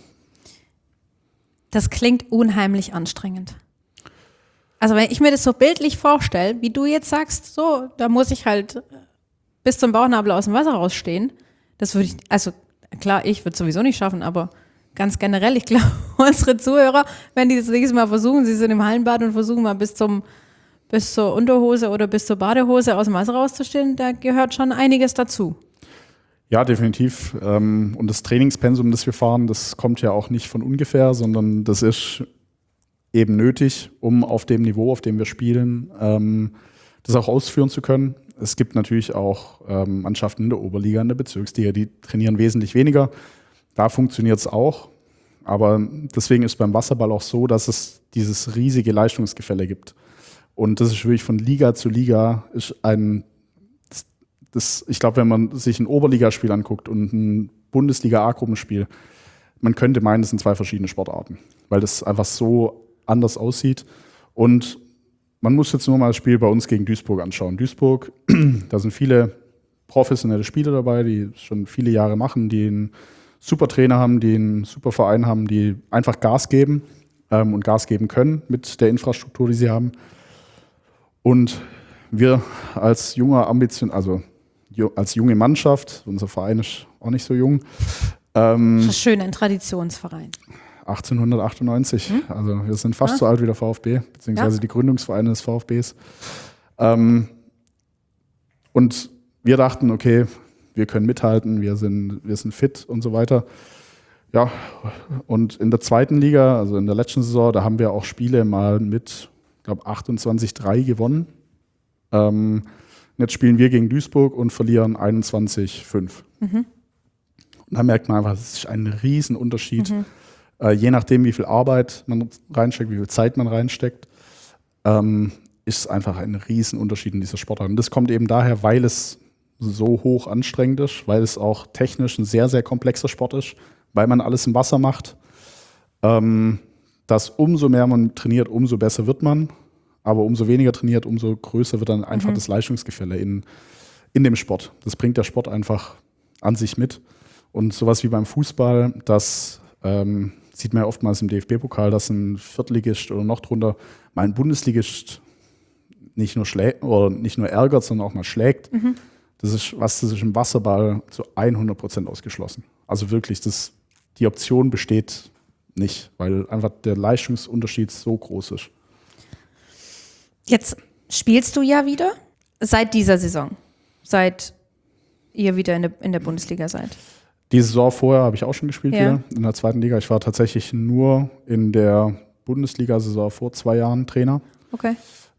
Das klingt unheimlich anstrengend. Also wenn ich mir das so bildlich vorstelle, wie du jetzt sagst, so, da muss ich halt bis zum Bauchnabel aus dem Wasser rausstehen, das würde ich, also klar, ich würde es sowieso nicht schaffen, aber ganz generell, ich glaube, unsere Zuhörer, wenn die das nächste Mal versuchen, sie sind im Hallenbad und versuchen mal bis zur Unterhose oder bis zur Badehose aus dem Wasser rauszustehen, da gehört schon einiges dazu. Ja, definitiv. Und das Trainingspensum, das wir fahren, das kommt ja auch nicht von ungefähr, sondern das ist eben nötig, um auf dem Niveau, auf dem wir spielen, das auch ausführen zu können. Es gibt natürlich auch Mannschaften in der Oberliga, in der Bezirksliga, die trainieren wesentlich weniger. Da funktioniert es auch. Aber deswegen ist beim Wasserball auch so, dass es dieses riesige Leistungsgefälle gibt. Und das ist wirklich von Liga zu Liga ist ich glaube, wenn man sich ein Oberligaspiel anguckt und ein Bundesliga-A-Gruppenspiel, man könnte meinen, das sind 2 verschiedene Sportarten, weil das einfach so anders aussieht. Und man muss jetzt nur mal das Spiel bei uns gegen Duisburg anschauen. Duisburg, da sind viele professionelle Spieler dabei, die schon viele Jahre machen, die einen super Trainer haben, die einen super Verein haben, die einfach Gas geben und Gas geben können mit der Infrastruktur, die sie haben. Und wir als als junge Mannschaft, unser Verein ist auch nicht so jung. Das ist schön, ein Traditionsverein. 1898, also wir sind fast so alt wie der VfB, beziehungsweise die Gründungsvereine des VfBs. Und wir dachten, okay, wir können mithalten, wir sind fit und so weiter. Ja, und in der 2. Liga, also in der letzten Saison, da haben wir auch Spiele mal mit, ich glaube, 28-3 gewonnen. Und jetzt spielen wir gegen Duisburg und verlieren 21-5. Und da merkt man einfach, es ist ein Riesenunterschied. Je nachdem, wie viel Arbeit man reinsteckt, wie viel Zeit man reinsteckt, ist es einfach ein Riesenunterschied in dieser Sportart. Und das kommt eben daher, weil es so hoch anstrengend ist, weil es auch technisch ein sehr, sehr komplexer Sport ist, weil man alles im Wasser macht. Dass umso mehr man trainiert, umso besser wird man. Aber umso weniger trainiert, umso größer wird dann einfach das Leistungsgefälle in dem Sport. Das bringt der Sport einfach an sich mit. Und sowas wie beim Fußball, das sieht man ja oftmals im DFB-Pokal, dass ein Viertligist oder noch drunter mal ein Bundesligist nicht nur ärgert, sondern auch mal schlägt. Das ist im Wasserball zu 100% ausgeschlossen. Also wirklich, die Option besteht nicht, weil einfach der Leistungsunterschied so groß ist. Jetzt spielst du ja wieder seit dieser Saison, seit ihr wieder in der Bundesliga seid. Die Saison vorher habe ich auch schon gespielt wieder in der zweiten Liga. Ich war tatsächlich nur in der Bundesliga-Saison vor 2 Jahren Trainer. Okay.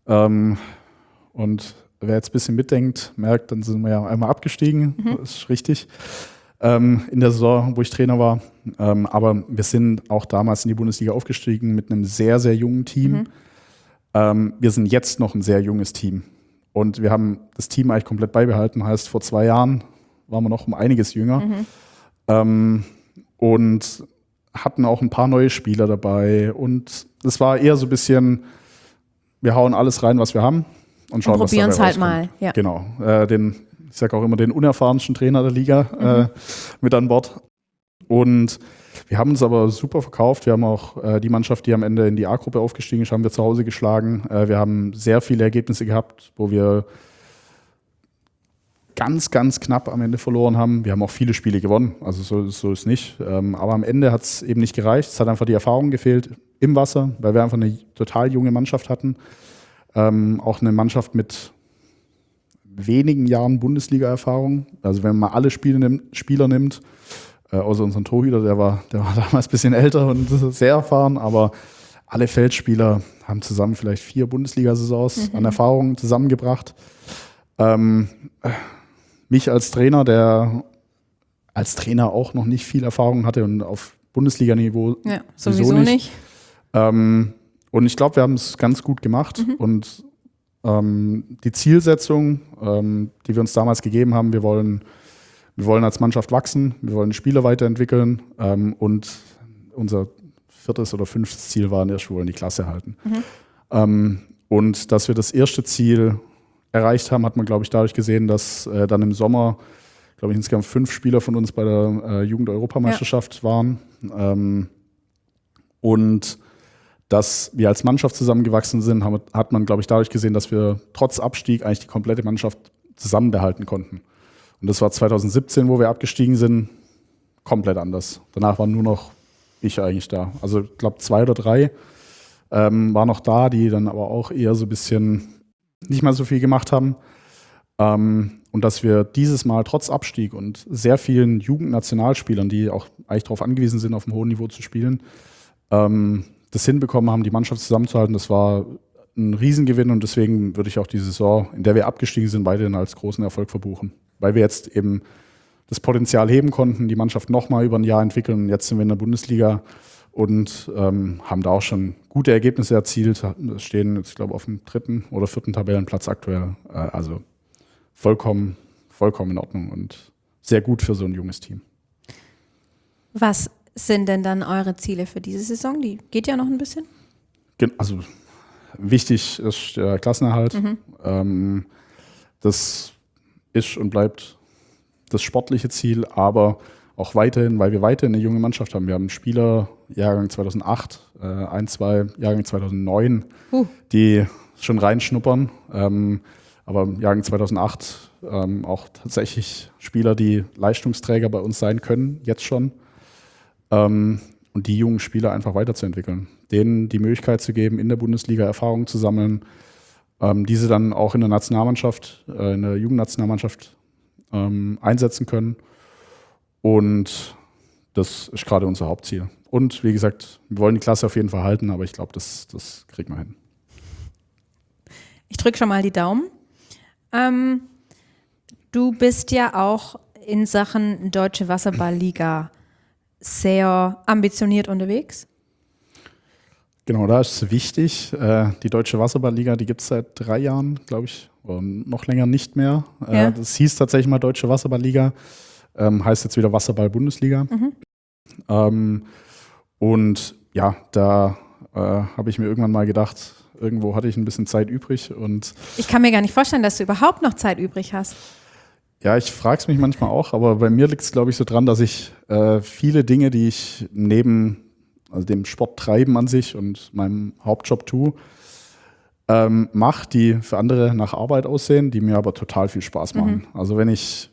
Und wer jetzt ein bisschen mitdenkt, merkt, dann sind wir ja einmal abgestiegen. Das ist richtig. In der Saison, wo ich Trainer war. Aber wir sind auch damals in die Bundesliga aufgestiegen mit einem sehr, sehr jungen Team. Wir sind jetzt noch ein sehr junges Team. Und wir haben das Team eigentlich komplett beibehalten. Heißt, vor 2 Jahren waren wir noch um einiges jünger. Und hatten auch ein paar neue Spieler dabei. Und es war eher so ein bisschen, wir hauen alles rein, was wir haben. Und schauen, was dabei rauskommt. Halt mal. Ja. Genau. Ich sage auch immer, den unerfahrensten Trainer der Liga mit an Bord. Und wir haben uns aber super verkauft. Wir haben auch die Mannschaft, die am Ende in die A-Gruppe aufgestiegen ist, haben wir zu Hause geschlagen. Wir haben sehr viele Ergebnisse gehabt, wo wir ganz, ganz knapp am Ende verloren haben. Wir haben auch viele Spiele gewonnen, also so ist nicht. Aber am Ende hat es eben nicht gereicht. Es hat einfach die Erfahrung gefehlt im Wasser, weil wir einfach eine total junge Mannschaft hatten. Auch eine Mannschaft mit wenigen Jahren Bundesliga-Erfahrung. Also wenn man mal alle Spieler nimmt, außer unseren Torhüter, der war damals ein bisschen älter und sehr erfahren, aber alle Feldspieler haben zusammen vielleicht 4 Bundesliga-Saisons an Erfahrung zusammengebracht. Mich als Trainer, der als Trainer auch noch nicht viel Erfahrung hatte und auf Bundesliga-Niveau sowieso nicht. Und ich glaube, wir haben es ganz gut gemacht. Und die Zielsetzung, die wir uns damals gegeben haben, wir wollen als Mannschaft wachsen, wir wollen Spieler weiterentwickeln und unser 4. oder 5. Ziel war, wir wollen die Klasse halten. Und dass wir das erste Ziel erreicht haben, hat man, glaube ich, dadurch gesehen, dass dann im Sommer, glaube ich, insgesamt 5 Spieler von uns bei der Jugend-Europameisterschaft waren. Und dass wir als Mannschaft zusammengewachsen sind, hat man, glaube ich, dadurch gesehen, dass wir trotz Abstieg eigentlich die komplette Mannschaft zusammenbehalten konnten. Und das war 2017, wo wir abgestiegen sind, komplett anders. Danach waren nur noch ich eigentlich da. Also ich glaube 2 oder 3 waren noch da, die dann aber auch eher so ein bisschen nicht mal so viel gemacht haben. Und dass wir dieses Mal trotz Abstieg und sehr vielen Jugendnationalspielern, die auch eigentlich darauf angewiesen sind, auf einem hohen Niveau zu spielen, das hinbekommen haben, die Mannschaft zusammenzuhalten, das war ein Riesengewinn und deswegen würde ich auch die Saison, in der wir abgestiegen sind, weiterhin als großen Erfolg verbuchen. Weil wir jetzt eben das Potenzial heben konnten, die Mannschaft nochmal über ein Jahr entwickeln und jetzt sind wir in der Bundesliga und haben da auch schon gute Ergebnisse erzielt. Wir stehen jetzt, glaube ich, auf dem 3. oder 4. Tabellenplatz aktuell. Also vollkommen in Ordnung und sehr gut für so ein junges Team. Was sind denn dann eure Ziele für diese Saison? Die geht ja noch ein bisschen. Also wichtig ist der Klassenerhalt. Das ist und bleibt das sportliche Ziel, aber auch weiterhin, weil wir weiterhin eine junge Mannschaft haben. Wir haben Spieler, Jahrgang 2008, 2 Jahrgang 2009, die schon reinschnuppern. Aber Jahrgang 2008 auch tatsächlich Spieler, die Leistungsträger bei uns sein können, jetzt schon. Und die jungen Spieler einfach weiterzuentwickeln. Denen die Möglichkeit zu geben, in der Bundesliga Erfahrungen zu sammeln, diese dann auch in der Nationalmannschaft, in der Jugendnationalmannschaft einsetzen können. Und das ist gerade unser Hauptziel. Und wie gesagt, wir wollen die Klasse auf jeden Fall halten, aber ich glaube, das kriegen wir hin. Ich drücke schon mal die Daumen. Du bist ja auch in Sachen Deutsche Wasserball-Liga sehr ambitioniert unterwegs. Genau, da ist es wichtig. Die Deutsche Wasserball-Liga, die gibt es seit 3 Jahren, glaube ich, und noch länger nicht mehr. Ja. Das hieß tatsächlich mal Deutsche Wasserball-Liga, heißt jetzt wieder Wasserball-Bundesliga. Und ja, da habe ich mir irgendwann mal gedacht, irgendwo hatte ich ein bisschen Zeit übrig. Und Ich kann mir gar nicht vorstellen, dass du überhaupt noch Zeit übrig hast. ja, ich frage es mich manchmal auch, aber bei mir liegt es, glaube ich, so dran, dass ich viele Dinge, die ich neben dem Sport treiben an sich und meinem Hauptjob tue, mache, die für andere nach Arbeit aussehen, die mir aber total viel Spaß machen. Also wenn ich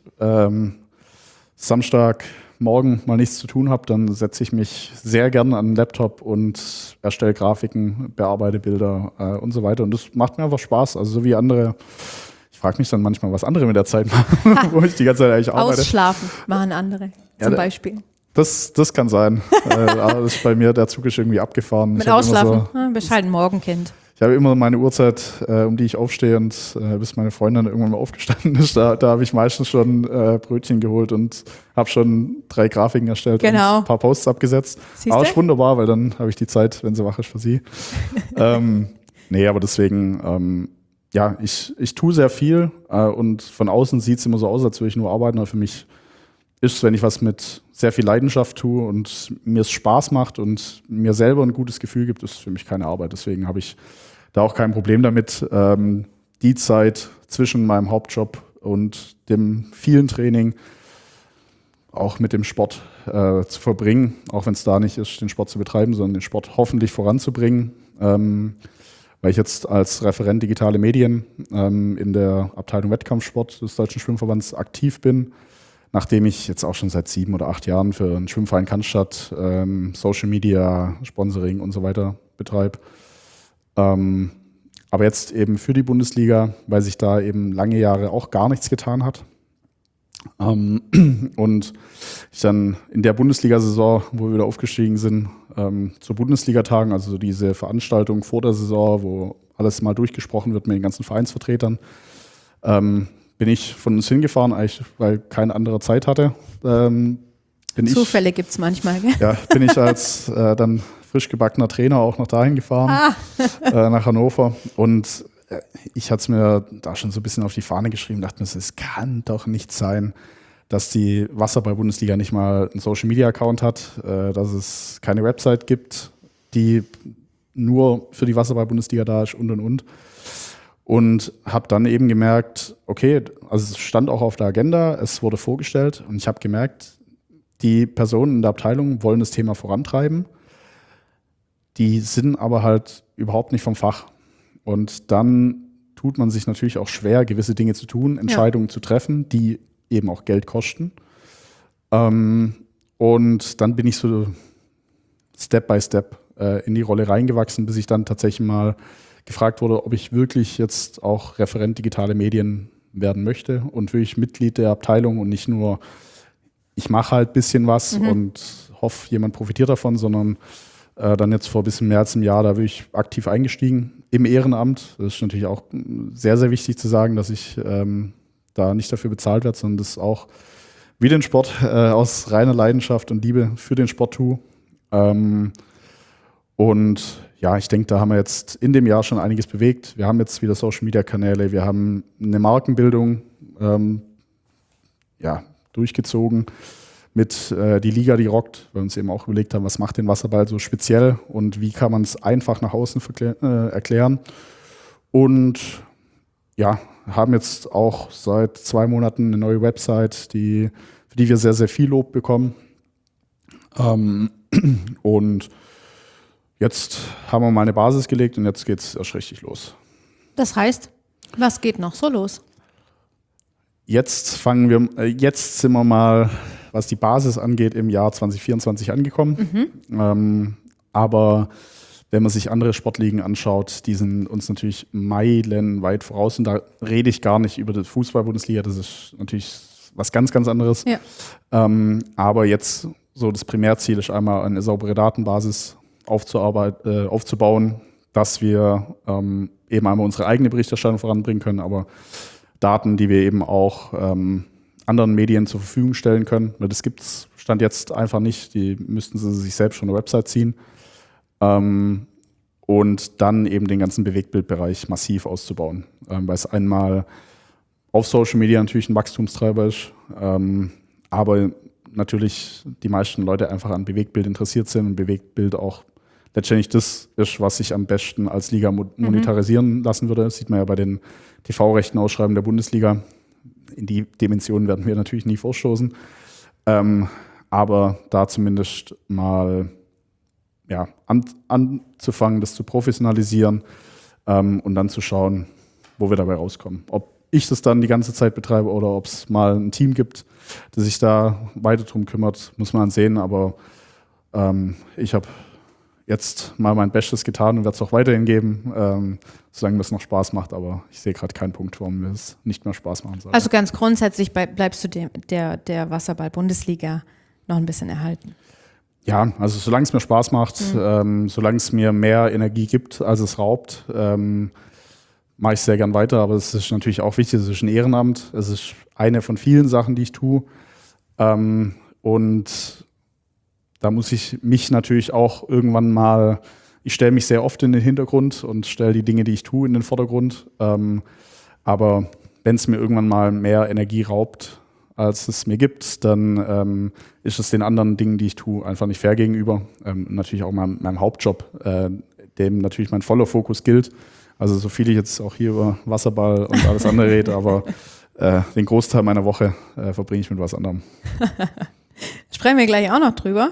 Samstagmorgen mal nichts zu tun habe, dann setze ich mich sehr gerne an den Laptop und erstelle Grafiken, bearbeite Bilder und so weiter. Und das macht mir einfach Spaß. Also so wie andere. Ich frage mich dann manchmal, was andere mit der Zeit machen, wo ich die ganze Zeit eigentlich arbeite. Ausschlafen machen andere, zum Beispiel. Das kann sein. Aber das ist bei mir, der Zug ist irgendwie abgefahren. Mit Ausschlafen, bist halt ein Morgenkind. Ich habe immer meine Uhrzeit, um die ich aufstehe und bis meine Freundin irgendwann mal aufgestanden ist. Da habe ich meistens schon Brötchen geholt und habe schon 3 Grafiken erstellt und ein paar Posts abgesetzt. Siehste? Aber ist wunderbar, weil dann habe ich die Zeit, wenn sie wach ist, für sie. Nee, aber deswegen, ja, ich tue sehr viel und von außen sieht es immer so aus, als würde ich nur arbeiten. Aber für mich ist, wenn ich was mit sehr viel Leidenschaft tue und mir es Spaß macht und mir selber ein gutes Gefühl gibt, ist für mich keine Arbeit. Deswegen habe ich da auch kein Problem damit, die Zeit zwischen meinem Hauptjob und dem vielen Training auch mit dem Sport zu verbringen, auch wenn es da nicht ist, den Sport zu betreiben, sondern den Sport hoffentlich voranzubringen. Weil ich jetzt als Referent digitale Medien in der Abteilung Wettkampfsport des Deutschen Schwimmverbands aktiv bin, nachdem ich jetzt auch schon seit 7 oder 8 Jahren für den Schwimmverein Cannstatt Social Media, Sponsoring und so weiter betreibe. Aber jetzt eben für die Bundesliga, weil sich da eben lange Jahre auch gar nichts getan hat. Und ich dann in der Bundesliga-Saison, wo wir wieder aufgestiegen sind, zur Bundesligatagen, also so diese Veranstaltung vor der Saison, wo alles mal durchgesprochen wird mit den ganzen Vereinsvertretern, bin ich von uns hingefahren, eigentlich, weil kein anderer Zeit hatte. Zufälle gibt es manchmal, gell? Ja, bin ich als dann frisch gebackener Trainer auch noch dahin gefahren, nach Hannover. Und ich hatte es mir da schon so ein bisschen auf die Fahne geschrieben, dachte mir, es kann doch nicht sein, dass die Wasserball-Bundesliga nicht mal einen Social-Media-Account hat, dass es keine Website gibt, die nur für die Wasserball-Bundesliga da ist und. Und habe dann eben gemerkt, okay, also es stand auch auf der Agenda, es wurde vorgestellt und ich habe gemerkt, die Personen in der Abteilung wollen das Thema vorantreiben, die sind aber halt überhaupt nicht vom Fach. Und dann tut man sich natürlich auch schwer, gewisse Dinge zu tun, Entscheidungen zu treffen, die eben auch Geld kosten. Und dann bin ich so Step by Step in die Rolle reingewachsen, bis ich dann tatsächlich mal gefragt wurde, ob ich wirklich jetzt auch Referent digitale Medien werden möchte und wirklich Mitglied der Abteilung und nicht nur, ich mache halt ein bisschen was und hoffe, jemand profitiert davon, sondern dann jetzt vor ein bisschen mehr als einem Jahr, da bin ich aktiv eingestiegen im Ehrenamt. Das ist natürlich auch sehr, sehr wichtig zu sagen, dass ich da nicht dafür bezahlt werde, sondern das auch wie den Sport aus reiner Leidenschaft und Liebe für den Sport tue. Und ja, ich denke, da haben wir jetzt in dem Jahr schon einiges bewegt. Wir haben jetzt wieder Social-Media-Kanäle, wir haben eine Markenbildung durchgezogen mit die Liga, die rockt, weil wir uns eben auch überlegt haben, was macht den Wasserball so speziell und wie kann man es einfach nach außen erklären. Und ja, haben jetzt auch seit 2 Monaten eine neue Website, für die wir sehr, sehr viel Lob bekommen. Und jetzt haben wir mal eine Basis gelegt und jetzt geht es erst richtig los. Das heißt, was geht noch so los? Jetzt sind wir mal, was die Basis angeht, im Jahr 2024 angekommen. Aber wenn man sich andere Sportligen anschaut, die sind uns natürlich meilenweit voraus. Und da rede ich gar nicht über die Fußball-Bundesliga, das ist natürlich was ganz, ganz anderes. Ja. Aber jetzt so das Primärziel ist einmal eine saubere Datenbasis aufzubauen, dass wir eben einmal unsere eigene Berichterstattung voranbringen können, aber Daten, die wir eben auch anderen Medien zur Verfügung stellen können. Das gibt es Stand jetzt einfach nicht. Die müssten sie sich selbst schon eine Website ziehen. Und dann eben den ganzen Bewegtbildbereich massiv auszubauen. Weil es einmal auf Social Media natürlich ein Wachstumstreiber ist, aber natürlich die meisten Leute einfach an Bewegtbild interessiert sind und Bewegtbild auch letztendlich das ist, was sich am besten als Liga monetarisieren lassen würde. Das sieht man ja bei den TV-Rechten Ausschreiben der Bundesliga. In die Dimensionen werden wir natürlich nie vorstoßen. Aber da zumindest mal anzufangen, das zu professionalisieren und dann zu schauen, wo wir dabei rauskommen. Ob ich das dann die ganze Zeit betreibe oder ob es mal ein Team gibt, das sich da weiter drum kümmert, muss man sehen. Aber ich habe jetzt mal mein Bestes getan und werde es auch weiterhin geben, solange das noch Spaß macht. Aber ich sehe gerade keinen Punkt, warum es nicht mehr Spaß machen soll. Also ganz grundsätzlich bleibst du der Wasserball-Bundesliga noch ein bisschen erhalten? Ja, also solange es mir Spaß macht, solange es mir mehr Energie gibt, als es raubt, mache ich sehr gern weiter. Aber es ist natürlich auch wichtig, es ist ein Ehrenamt. Es ist eine von vielen Sachen, die ich tue. Und da muss ich mich natürlich auch irgendwann mal, ich stelle mich sehr oft in den Hintergrund und stelle die Dinge, die ich tue, in den Vordergrund. Aber wenn es mir irgendwann mal mehr Energie raubt, als es mir gibt, dann ist es den anderen Dingen, die ich tue, einfach nicht fair gegenüber. Natürlich auch meinem Hauptjob, dem natürlich mein voller Fokus gilt. Also so viel ich jetzt auch hier über Wasserball und alles andere rede, aber den Großteil meiner Woche verbringe ich mit was anderem. Sprechen wir gleich auch noch drüber.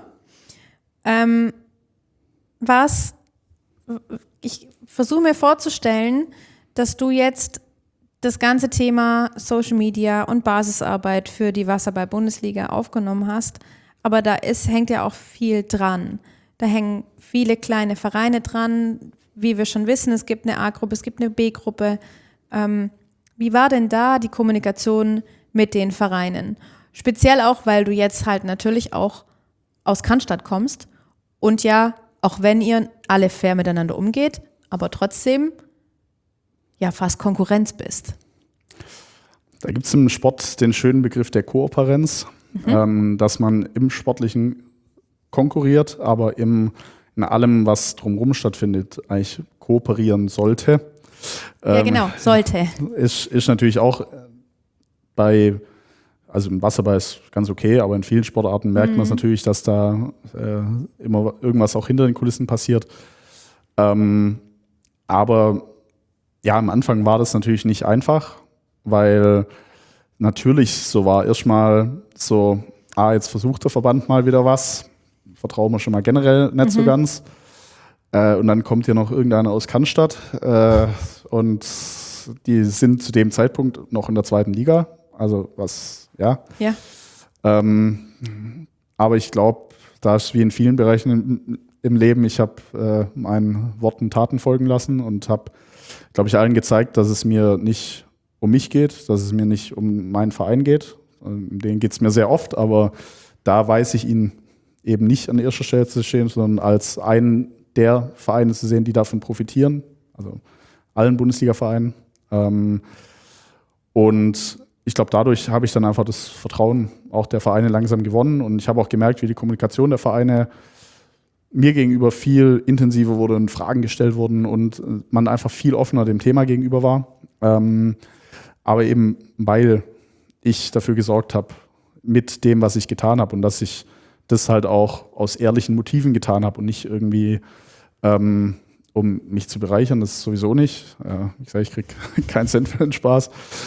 Ich versuche mir vorzustellen, dass du jetzt das ganze Thema Social Media und Basisarbeit für die Wasserball-Bundesliga aufgenommen hast, aber hängt ja auch viel dran. Da hängen viele kleine Vereine dran, wie wir schon wissen, es gibt eine A-Gruppe, es gibt eine B-Gruppe. Wie war denn da die Kommunikation mit den Vereinen? Speziell auch, weil du jetzt halt natürlich auch aus Cannstatt kommst und ja, auch wenn ihr alle fair miteinander umgeht, aber trotzdem ja fast Konkurrenz bist. Da gibt es im Sport den schönen Begriff der Kooperenz, dass man im Sportlichen konkurriert, aber in allem, was drumherum stattfindet, eigentlich kooperieren sollte. Ja, genau, sollte. Ist natürlich auch also im Wasserball ist ganz okay, aber in vielen Sportarten merkt man es natürlich, dass da immer irgendwas auch hinter den Kulissen passiert. Aber ja, am Anfang war das natürlich nicht einfach, weil natürlich so war erstmal so, jetzt versucht der Verband mal wieder was, vertrauen wir schon mal generell nicht so ganz. Und dann kommt hier noch irgendeiner aus Cannstatt und die sind zu dem Zeitpunkt noch in der 2. Liga, also ja. Aber ich glaube, da ist wie in vielen Bereichen im Leben, ich habe meinen Worten Taten folgen lassen und habe, glaube ich, allen gezeigt, dass es mir nicht um mich geht, dass es mir nicht um meinen Verein geht. Um den geht es mir sehr oft, aber da weiß ich ihn eben nicht an erster Stelle zu stehen, sondern als einen der Vereine zu sehen, die davon profitieren, also allen Bundesliga-Vereinen. Und ich glaube, dadurch habe ich dann einfach das Vertrauen auch der Vereine langsam gewonnen und ich habe auch gemerkt, wie die Kommunikation der Vereine mir gegenüber viel intensiver wurde und Fragen gestellt wurden und man einfach viel offener dem Thema gegenüber war. Aber eben, weil ich dafür gesorgt habe, mit dem, was ich getan habe und dass ich das halt auch aus ehrlichen Motiven getan habe und nicht irgendwie, um mich zu bereichern, das ist sowieso nicht. Ich sage, ich kriege keinen Cent für den Spaß,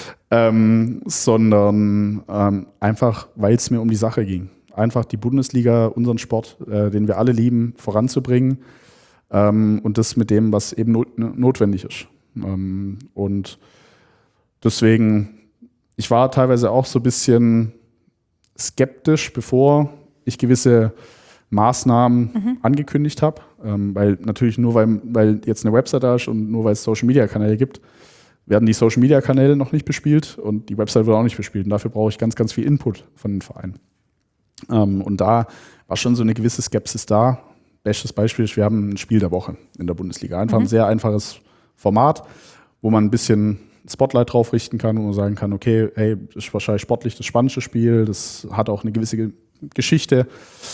sondern einfach, weil es mir um die Sache ging. Einfach die Bundesliga, unseren Sport, den wir alle lieben, voranzubringen und das mit dem, was eben notwendig ist. Und deswegen, ich war teilweise auch so ein bisschen skeptisch, bevor ich gewisse Maßnahmen angekündigt habe, weil natürlich nur, weil jetzt eine Website da ist und nur weil es Social-Media-Kanäle gibt, werden die Social-Media-Kanäle noch nicht bespielt und die Website wird auch nicht bespielt. Und dafür brauche ich ganz, ganz viel Input von den Vereinen. Und da war schon so eine gewisse Skepsis da. Bestes Beispiel ist, wir haben ein Spiel der Woche in der Bundesliga. Einfach ein sehr einfaches Format, wo man ein bisschen Spotlight drauf richten kann, wo man sagen kann, okay, hey, das ist wahrscheinlich sportlich das spannendste Spiel, das hat auch eine gewisse Geschichte.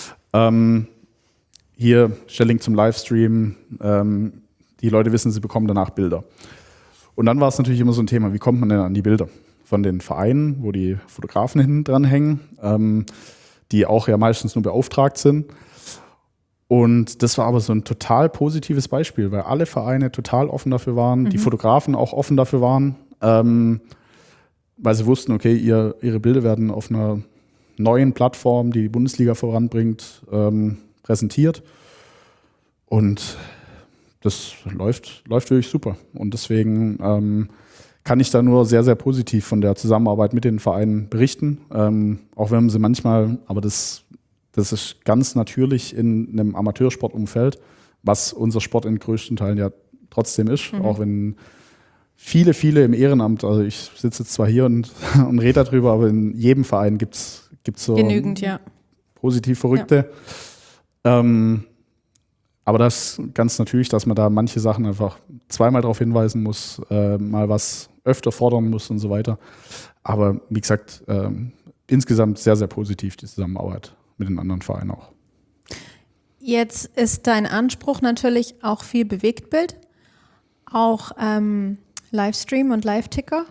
Hier ist der Link zum Livestream. Die Leute wissen, sie bekommen danach Bilder. Und dann war es natürlich immer so ein Thema, wie kommt man denn an die Bilder? Von den Vereinen, wo die Fotografen hinten dran hängen, die auch ja meistens nur beauftragt sind. Und das war aber so ein total positives Beispiel, weil alle Vereine total offen dafür waren, die Fotografen auch offen dafür waren, weil sie wussten, okay, ihre Bilder werden auf einer neuen Plattform, die Bundesliga voranbringt, präsentiert. Und das läuft wirklich super. Und deswegen kann ich da nur sehr, sehr positiv von der Zusammenarbeit mit den Vereinen berichten. Auch wenn sie manchmal, aber das ist ganz natürlich in einem Amateursportumfeld, was unser Sport in größten Teilen ja trotzdem ist, auch wenn viele im Ehrenamt, also ich sitze jetzt zwar hier und rede darüber, aber in jedem Verein gibt's so genügend, ja. Positiv Verrückte. Ja. Aber das ist ganz natürlich, dass man da manche Sachen einfach zweimal darauf hinweisen muss, mal was öfter fordern muss und so weiter. Aber wie gesagt, insgesamt sehr, sehr positiv die Zusammenarbeit mit den anderen Vereinen auch. Jetzt ist dein Anspruch natürlich auch viel Bewegtbild, auch Livestream und Live-Ticker.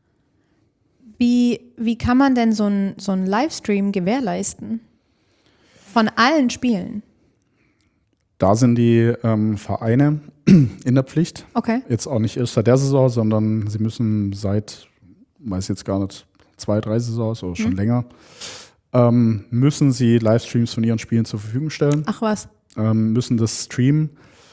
Wie kann man denn so ein Livestream gewährleisten? Von allen Spielen? Da sind die Vereine in der Pflicht. Okay. Jetzt auch nicht erst seit der Saison, sondern sie müssen seit, weiß jetzt gar nicht, 2-3 Saisons oder schon länger, müssen sie Livestreams von ihren Spielen zur Verfügung stellen. Ach was. Müssen das streamen.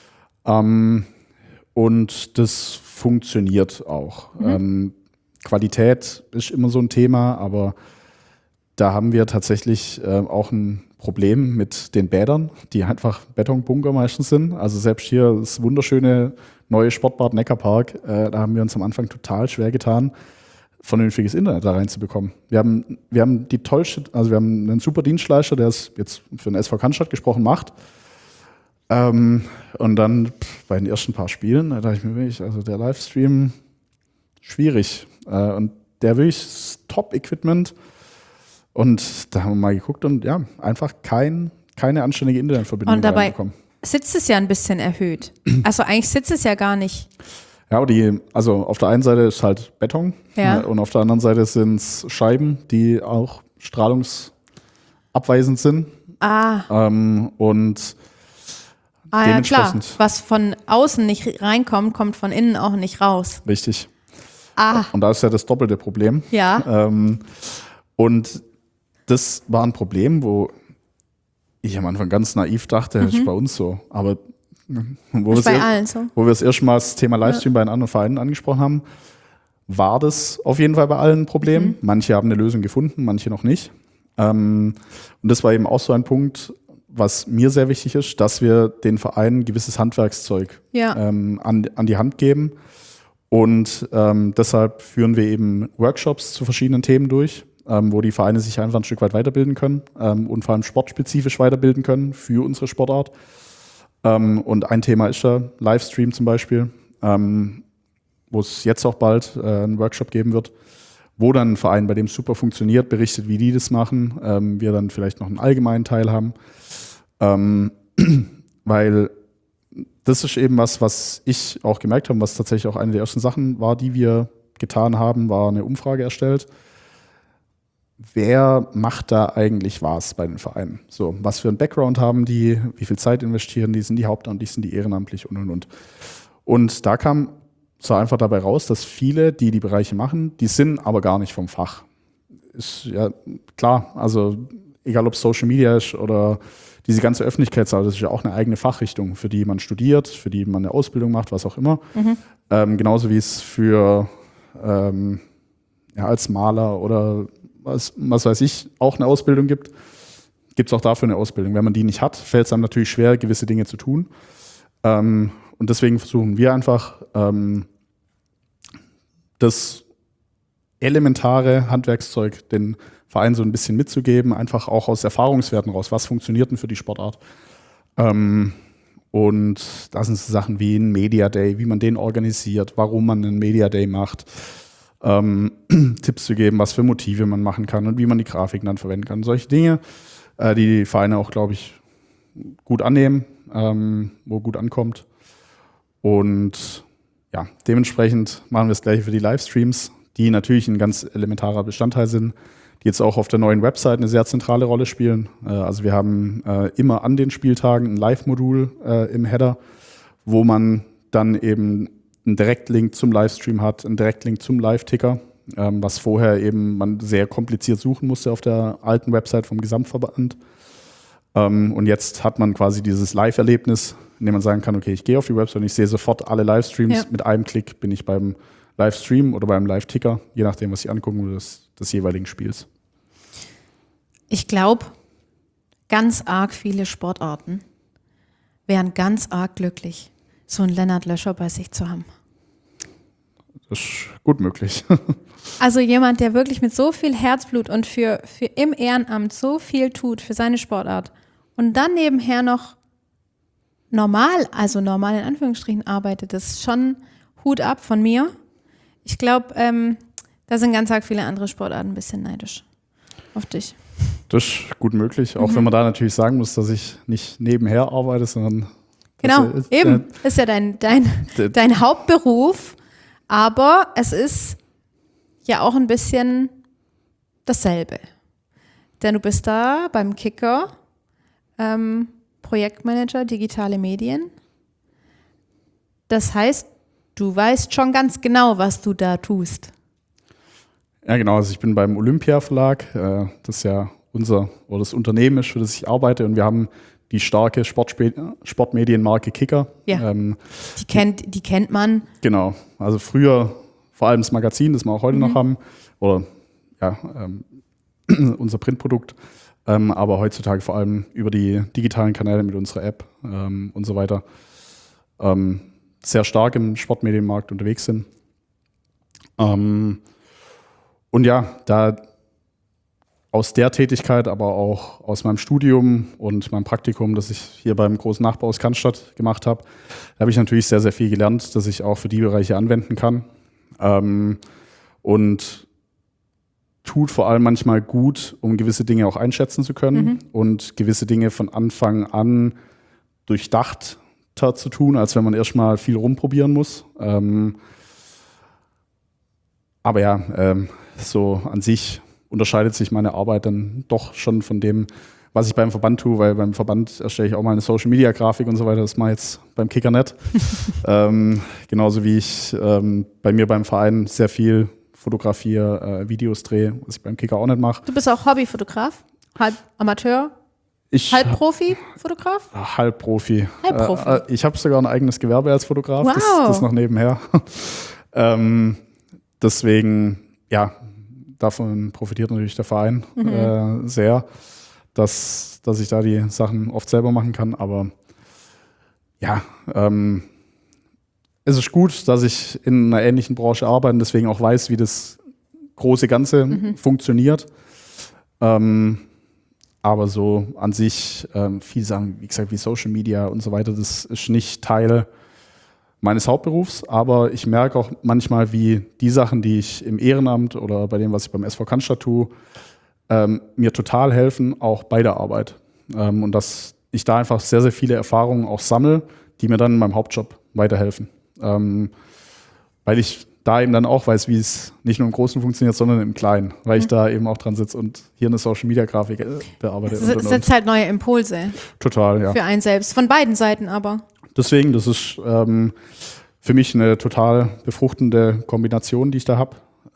Und das funktioniert auch. Qualität ist immer so ein Thema, aber da haben wir tatsächlich auch ein Problem mit den Bädern, die einfach Betonbunker meistens sind. Also selbst hier das wunderschöne neue Sportbad Neckarpark, da haben wir uns am Anfang total schwer getan, vernünftiges Internet da reinzubekommen. Wir haben die tollste, also wir haben einen super Dienstleister, der es jetzt für den SV Cannstatt gesprochen macht. Und dann bei den ersten paar Spielen, da dachte ich mir wirklich, also der Livestream, schwierig. Und der wirklich Top-Equipment. Und da haben wir mal geguckt und ja, einfach keine anständige Internetverbindung und dabei reinbekommen. Sitzt es ja ein bisschen erhöht. Also eigentlich sitzt es ja gar nicht. Ja, also auf der einen Seite ist halt Beton, ja. Und auf der anderen Seite sind es Scheiben, die auch strahlungsabweisend sind. Und ja klar, was von außen nicht reinkommt, kommt von innen auch nicht raus. Richtig. Und da ist ja das doppelte Problem. Ja. Und das war ein Problem, wo ich am Anfang ganz naiv dachte, das ist bei uns so. Aber wo wir das erste Mal das Thema Livestream bei den anderen Vereinen angesprochen haben, war das auf jeden Fall bei allen ein Problem. Manche haben eine Lösung gefunden, manche noch nicht. Und das war eben auch so ein Punkt, was mir sehr wichtig ist, dass wir den Vereinen gewisses Handwerkszeug an die Hand geben. Und deshalb führen wir eben Workshops zu verschiedenen Themen durch, wo die Vereine sich einfach ein Stück weit weiterbilden können und vor allem sportspezifisch weiterbilden können für unsere Sportart. Und ein Thema ist der Livestream zum Beispiel, wo es jetzt auch bald einen Workshop geben wird, wo dann ein Verein, bei dem es super funktioniert, berichtet, wie die das machen. Wir dann vielleicht noch einen allgemeinen Teil haben. Weil das ist eben was ich auch gemerkt habe, was tatsächlich auch eine der ersten Sachen war, die wir getan haben, war eine Umfrage erstellt. Wer macht da eigentlich was bei den Vereinen? So, was für einen Background haben die, wie viel Zeit investieren die, sind die hauptamtlich, sind die ehrenamtlich und. Und da kam so einfach dabei raus, dass viele, die Bereiche machen, die sind aber gar nicht vom Fach. Ist ja klar, also egal ob es Social Media ist oder diese ganze Öffentlichkeitsarbeit, das ist ja auch eine eigene Fachrichtung, für die man studiert, für die man eine Ausbildung macht, was auch immer. Genauso wie es für als Maler oder was weiß ich, auch eine Ausbildung gibt es auch dafür eine Ausbildung. Wenn man die nicht hat, fällt es einem natürlich schwer, gewisse Dinge zu tun. Und deswegen versuchen wir einfach, das elementare Handwerkszeug den Verein so ein bisschen mitzugeben, einfach auch aus Erfahrungswerten raus. Was funktioniert denn für die Sportart? Und das sind so Sachen wie ein Media Day, wie man den organisiert, warum man einen Media Day macht, Tipps zu geben, was für Motive man machen kann und wie man die Grafiken dann verwenden kann. Solche Dinge, die Vereine auch, glaube ich, gut annehmen, wo gut ankommt. Und ja, dementsprechend machen wir es gleich für die Livestreams, die natürlich ein ganz elementarer Bestandteil sind, die jetzt auch auf der neuen Website eine sehr zentrale Rolle spielen. Also wir haben immer an den Spieltagen ein Live-Modul im Header, wo man dann eben einen Direktlink zum Livestream hat, einen Direktlink zum Live-Ticker, was vorher eben man sehr kompliziert suchen musste auf der alten Website vom Gesamtverband. Und jetzt hat man quasi dieses Live-Erlebnis, in dem man sagen kann, okay, ich gehe auf die Website und ich sehe sofort alle Livestreams. Ja. Mit einem Klick bin ich beim Livestream oder beim Live-Ticker, je nachdem, was ich angucken will, des jeweiligen Spiels. Ich glaube, ganz arg viele Sportarten wären ganz arg glücklich, so einen Lennart Löscher bei sich zu haben. Das ist gut möglich. Also jemand, der wirklich mit so viel Herzblut und für im Ehrenamt so viel tut für seine Sportart und dann nebenher noch normal in Anführungsstrichen arbeitet, das ist schon Hut ab von mir. Ich glaube, da sind ganz arg viele andere Sportarten ein bisschen neidisch auf dich. Das ist gut möglich, auch wenn man da natürlich sagen muss, dass ich nicht nebenher arbeite, sondern genau, ist ja dein Hauptberuf, aber es ist ja auch ein bisschen dasselbe. Denn du bist da beim Kicker Projektmanager digitale Medien. Das heißt, du weißt schon ganz genau, was du da tust. Ja, genau. Also ich bin beim Olympia Verlag. Das ist ja das Unternehmen ist, für das ich arbeite. Und wir haben die starke Sportmedienmarke Kicker. Ja, die kennt man. Genau. Also früher vor allem das Magazin, das wir auch heute noch haben. Oder ja, unser Printprodukt. Aber heutzutage vor allem über die digitalen Kanäle mit unserer App und so weiter sehr stark im Sportmedienmarkt unterwegs sind. Und ja, da aus der Tätigkeit, aber auch aus meinem Studium und meinem Praktikum, das ich hier beim großen Nachbau aus Cannstatt gemacht habe, da habe ich natürlich sehr, sehr viel gelernt, das ich auch für die Bereiche anwenden kann. Und tut vor allem manchmal gut, um gewisse Dinge auch einschätzen zu können und gewisse Dinge von Anfang an durchdachter zu tun, als wenn man erstmal viel rumprobieren muss. Aber ja, so an sich unterscheidet sich meine Arbeit dann doch schon von dem, was ich beim Verband tue, weil beim Verband erstelle ich auch mal eine Social-Media-Grafik und so weiter. Das mache ich jetzt beim Kicker nicht. Genauso wie ich bei mir beim Verein sehr viel fotografiere, Videos drehe, was ich beim Kicker auch nicht mache. Du bist auch Hobbyfotograf, halb Amateur, halb Profi-Fotograf? Halb Profi. Ich habe sogar ein eigenes Gewerbe als Fotograf, das noch nebenher. Deswegen, ja, davon profitiert natürlich der Verein sehr, dass ich da die Sachen oft selber machen kann. Aber ja, es ist gut, dass ich in einer ähnlichen Branche arbeite und deswegen auch weiß, wie das große Ganze funktioniert. Aber so an sich viel Sachen, wie gesagt, wie Social Media und so weiter, das ist nicht Teil meines Hauptberufs, aber ich merke auch manchmal, wie die Sachen, die ich im Ehrenamt oder bei dem, was ich beim SV Cannstatt tue, mir total helfen, auch bei der Arbeit. Und dass ich da einfach sehr, sehr viele Erfahrungen auch sammle, die mir dann in meinem Hauptjob weiterhelfen. Weil ich da eben dann auch weiß, wie es nicht nur im Großen funktioniert, sondern im Kleinen, weil ich da eben auch dran sitze und hier eine Social-Media-Grafik bearbeite. Setzt halt neue Impulse. Total, ja. Für einen selbst, von beiden Seiten aber. Deswegen, das ist für mich eine total befruchtende Kombination, die ich da habe.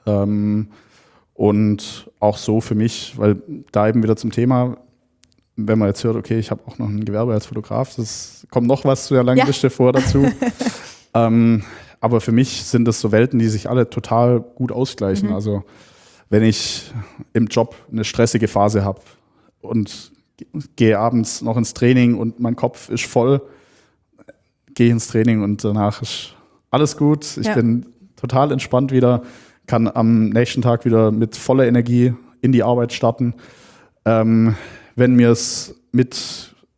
Und auch so für mich, weil da eben wieder zum Thema, wenn man jetzt hört, okay, ich habe auch noch ein Gewerbe als Fotograf, das kommt noch was zu der langen Liste vor dazu. Aber für mich sind das so Welten, die sich alle total gut ausgleichen. Also wenn ich im Job eine stressige Phase habe und gehe abends noch ins Training und mein Kopf ist voll, gehe ins Training und danach ist alles gut. Ich bin total entspannt wieder, kann am nächsten Tag wieder mit voller Energie in die Arbeit starten. Wenn mir es mit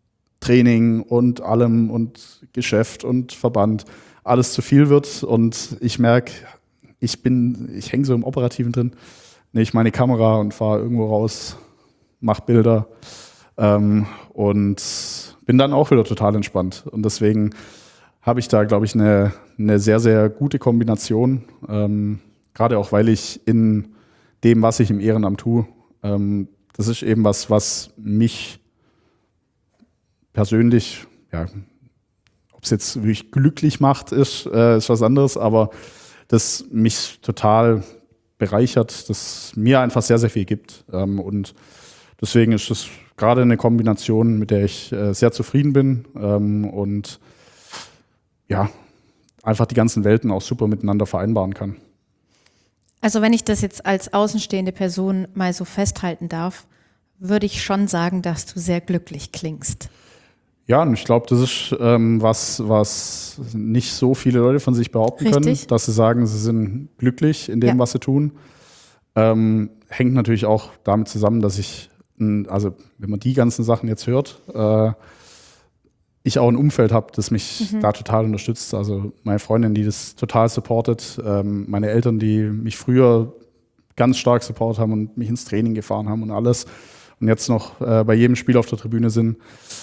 Training und allem und Geschäft und Verband alles zu viel wird und ich merke, ich hänge so im Operativen drin, nehme ich meine Kamera und fahre irgendwo raus, mache Bilder und bin dann auch wieder total entspannt. Und deswegen habe ich da, glaube ich, eine sehr, sehr gute Kombination, gerade auch, weil ich in dem, was ich im Ehrenamt tue, das ist eben was mich persönlich, ja, ob es jetzt wirklich glücklich macht, ist was anderes, aber das mich total bereichert, das mir einfach sehr, sehr viel gibt. Und deswegen ist das gerade eine Kombination, mit der ich sehr zufrieden bin und ja, einfach die ganzen Welten auch super miteinander vereinbaren kann. Also wenn ich das jetzt als außenstehende Person mal so festhalten darf, würde ich schon sagen, dass du sehr glücklich klingst. Ja, und ich glaube, das ist was nicht so viele Leute von sich behaupten können, dass sie sagen, sie sind glücklich in dem, was sie tun. Hängt natürlich auch damit zusammen, dass ich, also wenn man die ganzen Sachen jetzt hört, ich auch ein Umfeld habe, das mich da total unterstützt. Also meine Freundin, die das total supportet, meine Eltern, die mich früher ganz stark supportet haben und mich ins Training gefahren haben und alles und jetzt noch bei jedem Spiel auf der Tribüne sind.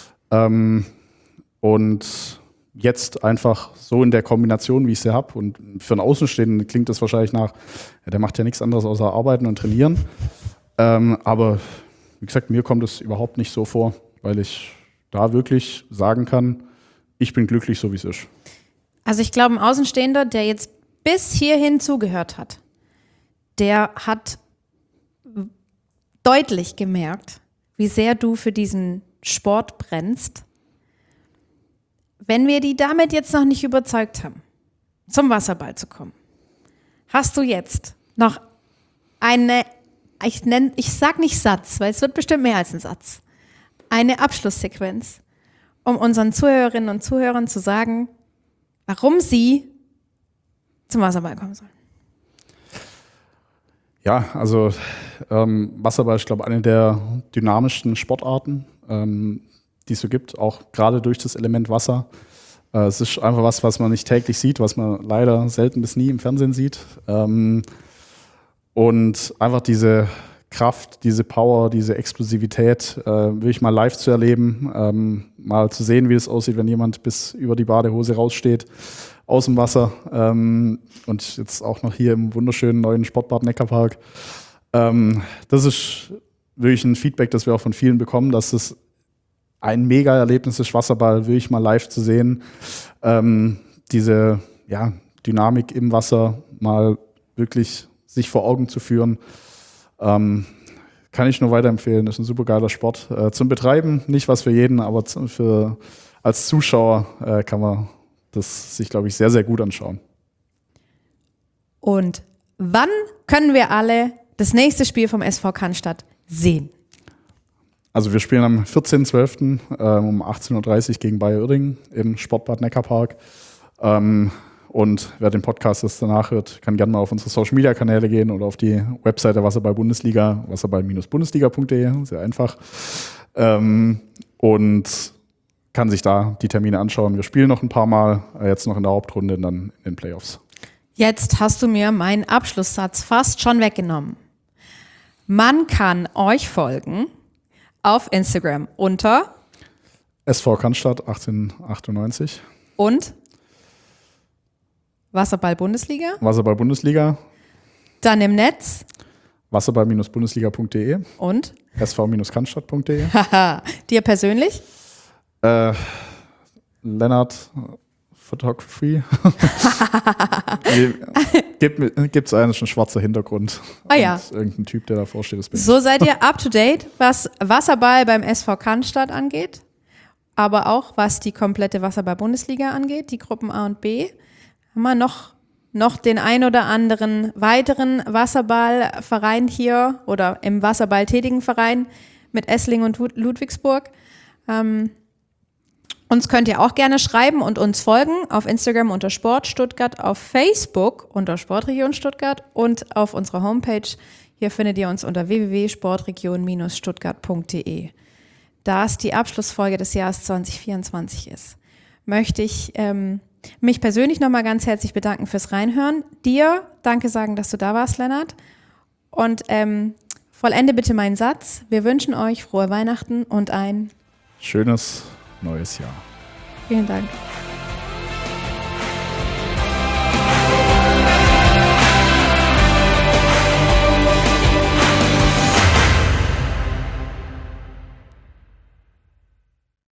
Und jetzt einfach so in der Kombination, wie ich sie habe. Und für einen Außenstehenden klingt das wahrscheinlich nach, ja, der macht ja nichts anderes außer arbeiten und trainieren. Aber wie gesagt, mir kommt es überhaupt nicht so vor, weil ich da wirklich sagen kann, ich bin glücklich, so wie es ist. Also ich glaube, ein Außenstehender, der jetzt bis hierhin zugehört hat, der hat deutlich gemerkt, wie sehr du für diesen Sport brennst. Wenn wir die damit jetzt noch nicht überzeugt haben, zum Wasserball zu kommen, hast du jetzt noch ich sag nicht Satz, weil es wird bestimmt mehr als ein Satz, eine Abschlusssequenz, um unseren Zuhörerinnen und Zuhörern zu sagen, warum sie zum Wasserball kommen sollen. Ja, also Wasserball ist, glaube ich, eine der dynamischsten Sportarten, die es so gibt, auch gerade durch das Element Wasser. Es ist einfach was man nicht täglich sieht, was man leider selten bis nie im Fernsehen sieht. Und einfach diese Kraft, diese Power, diese Explosivität wirklich mal live zu erleben, mal zu sehen, wie es aussieht, wenn jemand bis über die Badehose raussteht aus dem Wasser und jetzt auch noch hier im wunderschönen neuen Sportbad Neckarpark. Das ist wirklich ein Feedback, das wir auch von vielen bekommen, dass es ein Mega-Erlebnis ist, Wasserball wirklich mal live zu sehen. Diese Dynamik im Wasser mal wirklich sich vor Augen zu führen. Kann ich nur weiterempfehlen. Das ist ein super geiler Sport. Zum Betreiben, nicht was für jeden, aber als Zuschauer kann man das sich, glaube ich, sehr, sehr gut anschauen. Und wann können wir alle das nächste Spiel vom SV Cannstatt sehen? Also wir spielen am 14.12. Um 18.30 Uhr gegen Bayer Uerdingen im Sportbad Neckarpark. Und wer den Podcast jetzt danach hört, kann gerne mal auf unsere Social-Media-Kanäle gehen oder auf die Website der Wasserball-Bundesliga, wasserball-bundesliga.de, sehr einfach. Und kann sich da die Termine anschauen. Wir spielen noch ein paar Mal, jetzt noch in der Hauptrunde, dann in den Playoffs. Jetzt hast du mir meinen Abschlusssatz fast schon weggenommen. Man kann euch folgen auf Instagram unter SV Cannstatt 1898 und Wasserball-Bundesliga. Wasserball-Bundesliga. Dann im Netz wasserball-bundesliga.de und sv-cannstatt.de. Haha, dir persönlich? Lennart Photography. Gibt es eigentlich einen schwarzer Hintergrund? Ah ja. Und irgendein Typ, der davor steht. Das bin So seid ihr up to date, was Wasserball beim SV Cannstatt angeht, aber auch was die komplette Wasserball-Bundesliga angeht, die Gruppen A und B. Haben wir noch den ein oder anderen weiteren Wasserballverein hier oder im Wasserball tätigen Verein mit Esslingen und Ludwigsburg. Uns könnt ihr auch gerne schreiben und uns folgen auf Instagram unter Sport Stuttgart, auf Facebook unter Sportregion Stuttgart und auf unserer Homepage. Hier findet ihr uns unter www.sportregion-stuttgart.de. da es die Abschlussfolge des Jahres 2024 ist, möchte ich mich persönlich nochmal ganz herzlich bedanken fürs Reinhören. Dir danke sagen, dass du da warst, Lennart. Und vollende bitte meinen Satz. Wir wünschen euch frohe Weihnachten und ein schönes neues Jahr. Vielen Dank.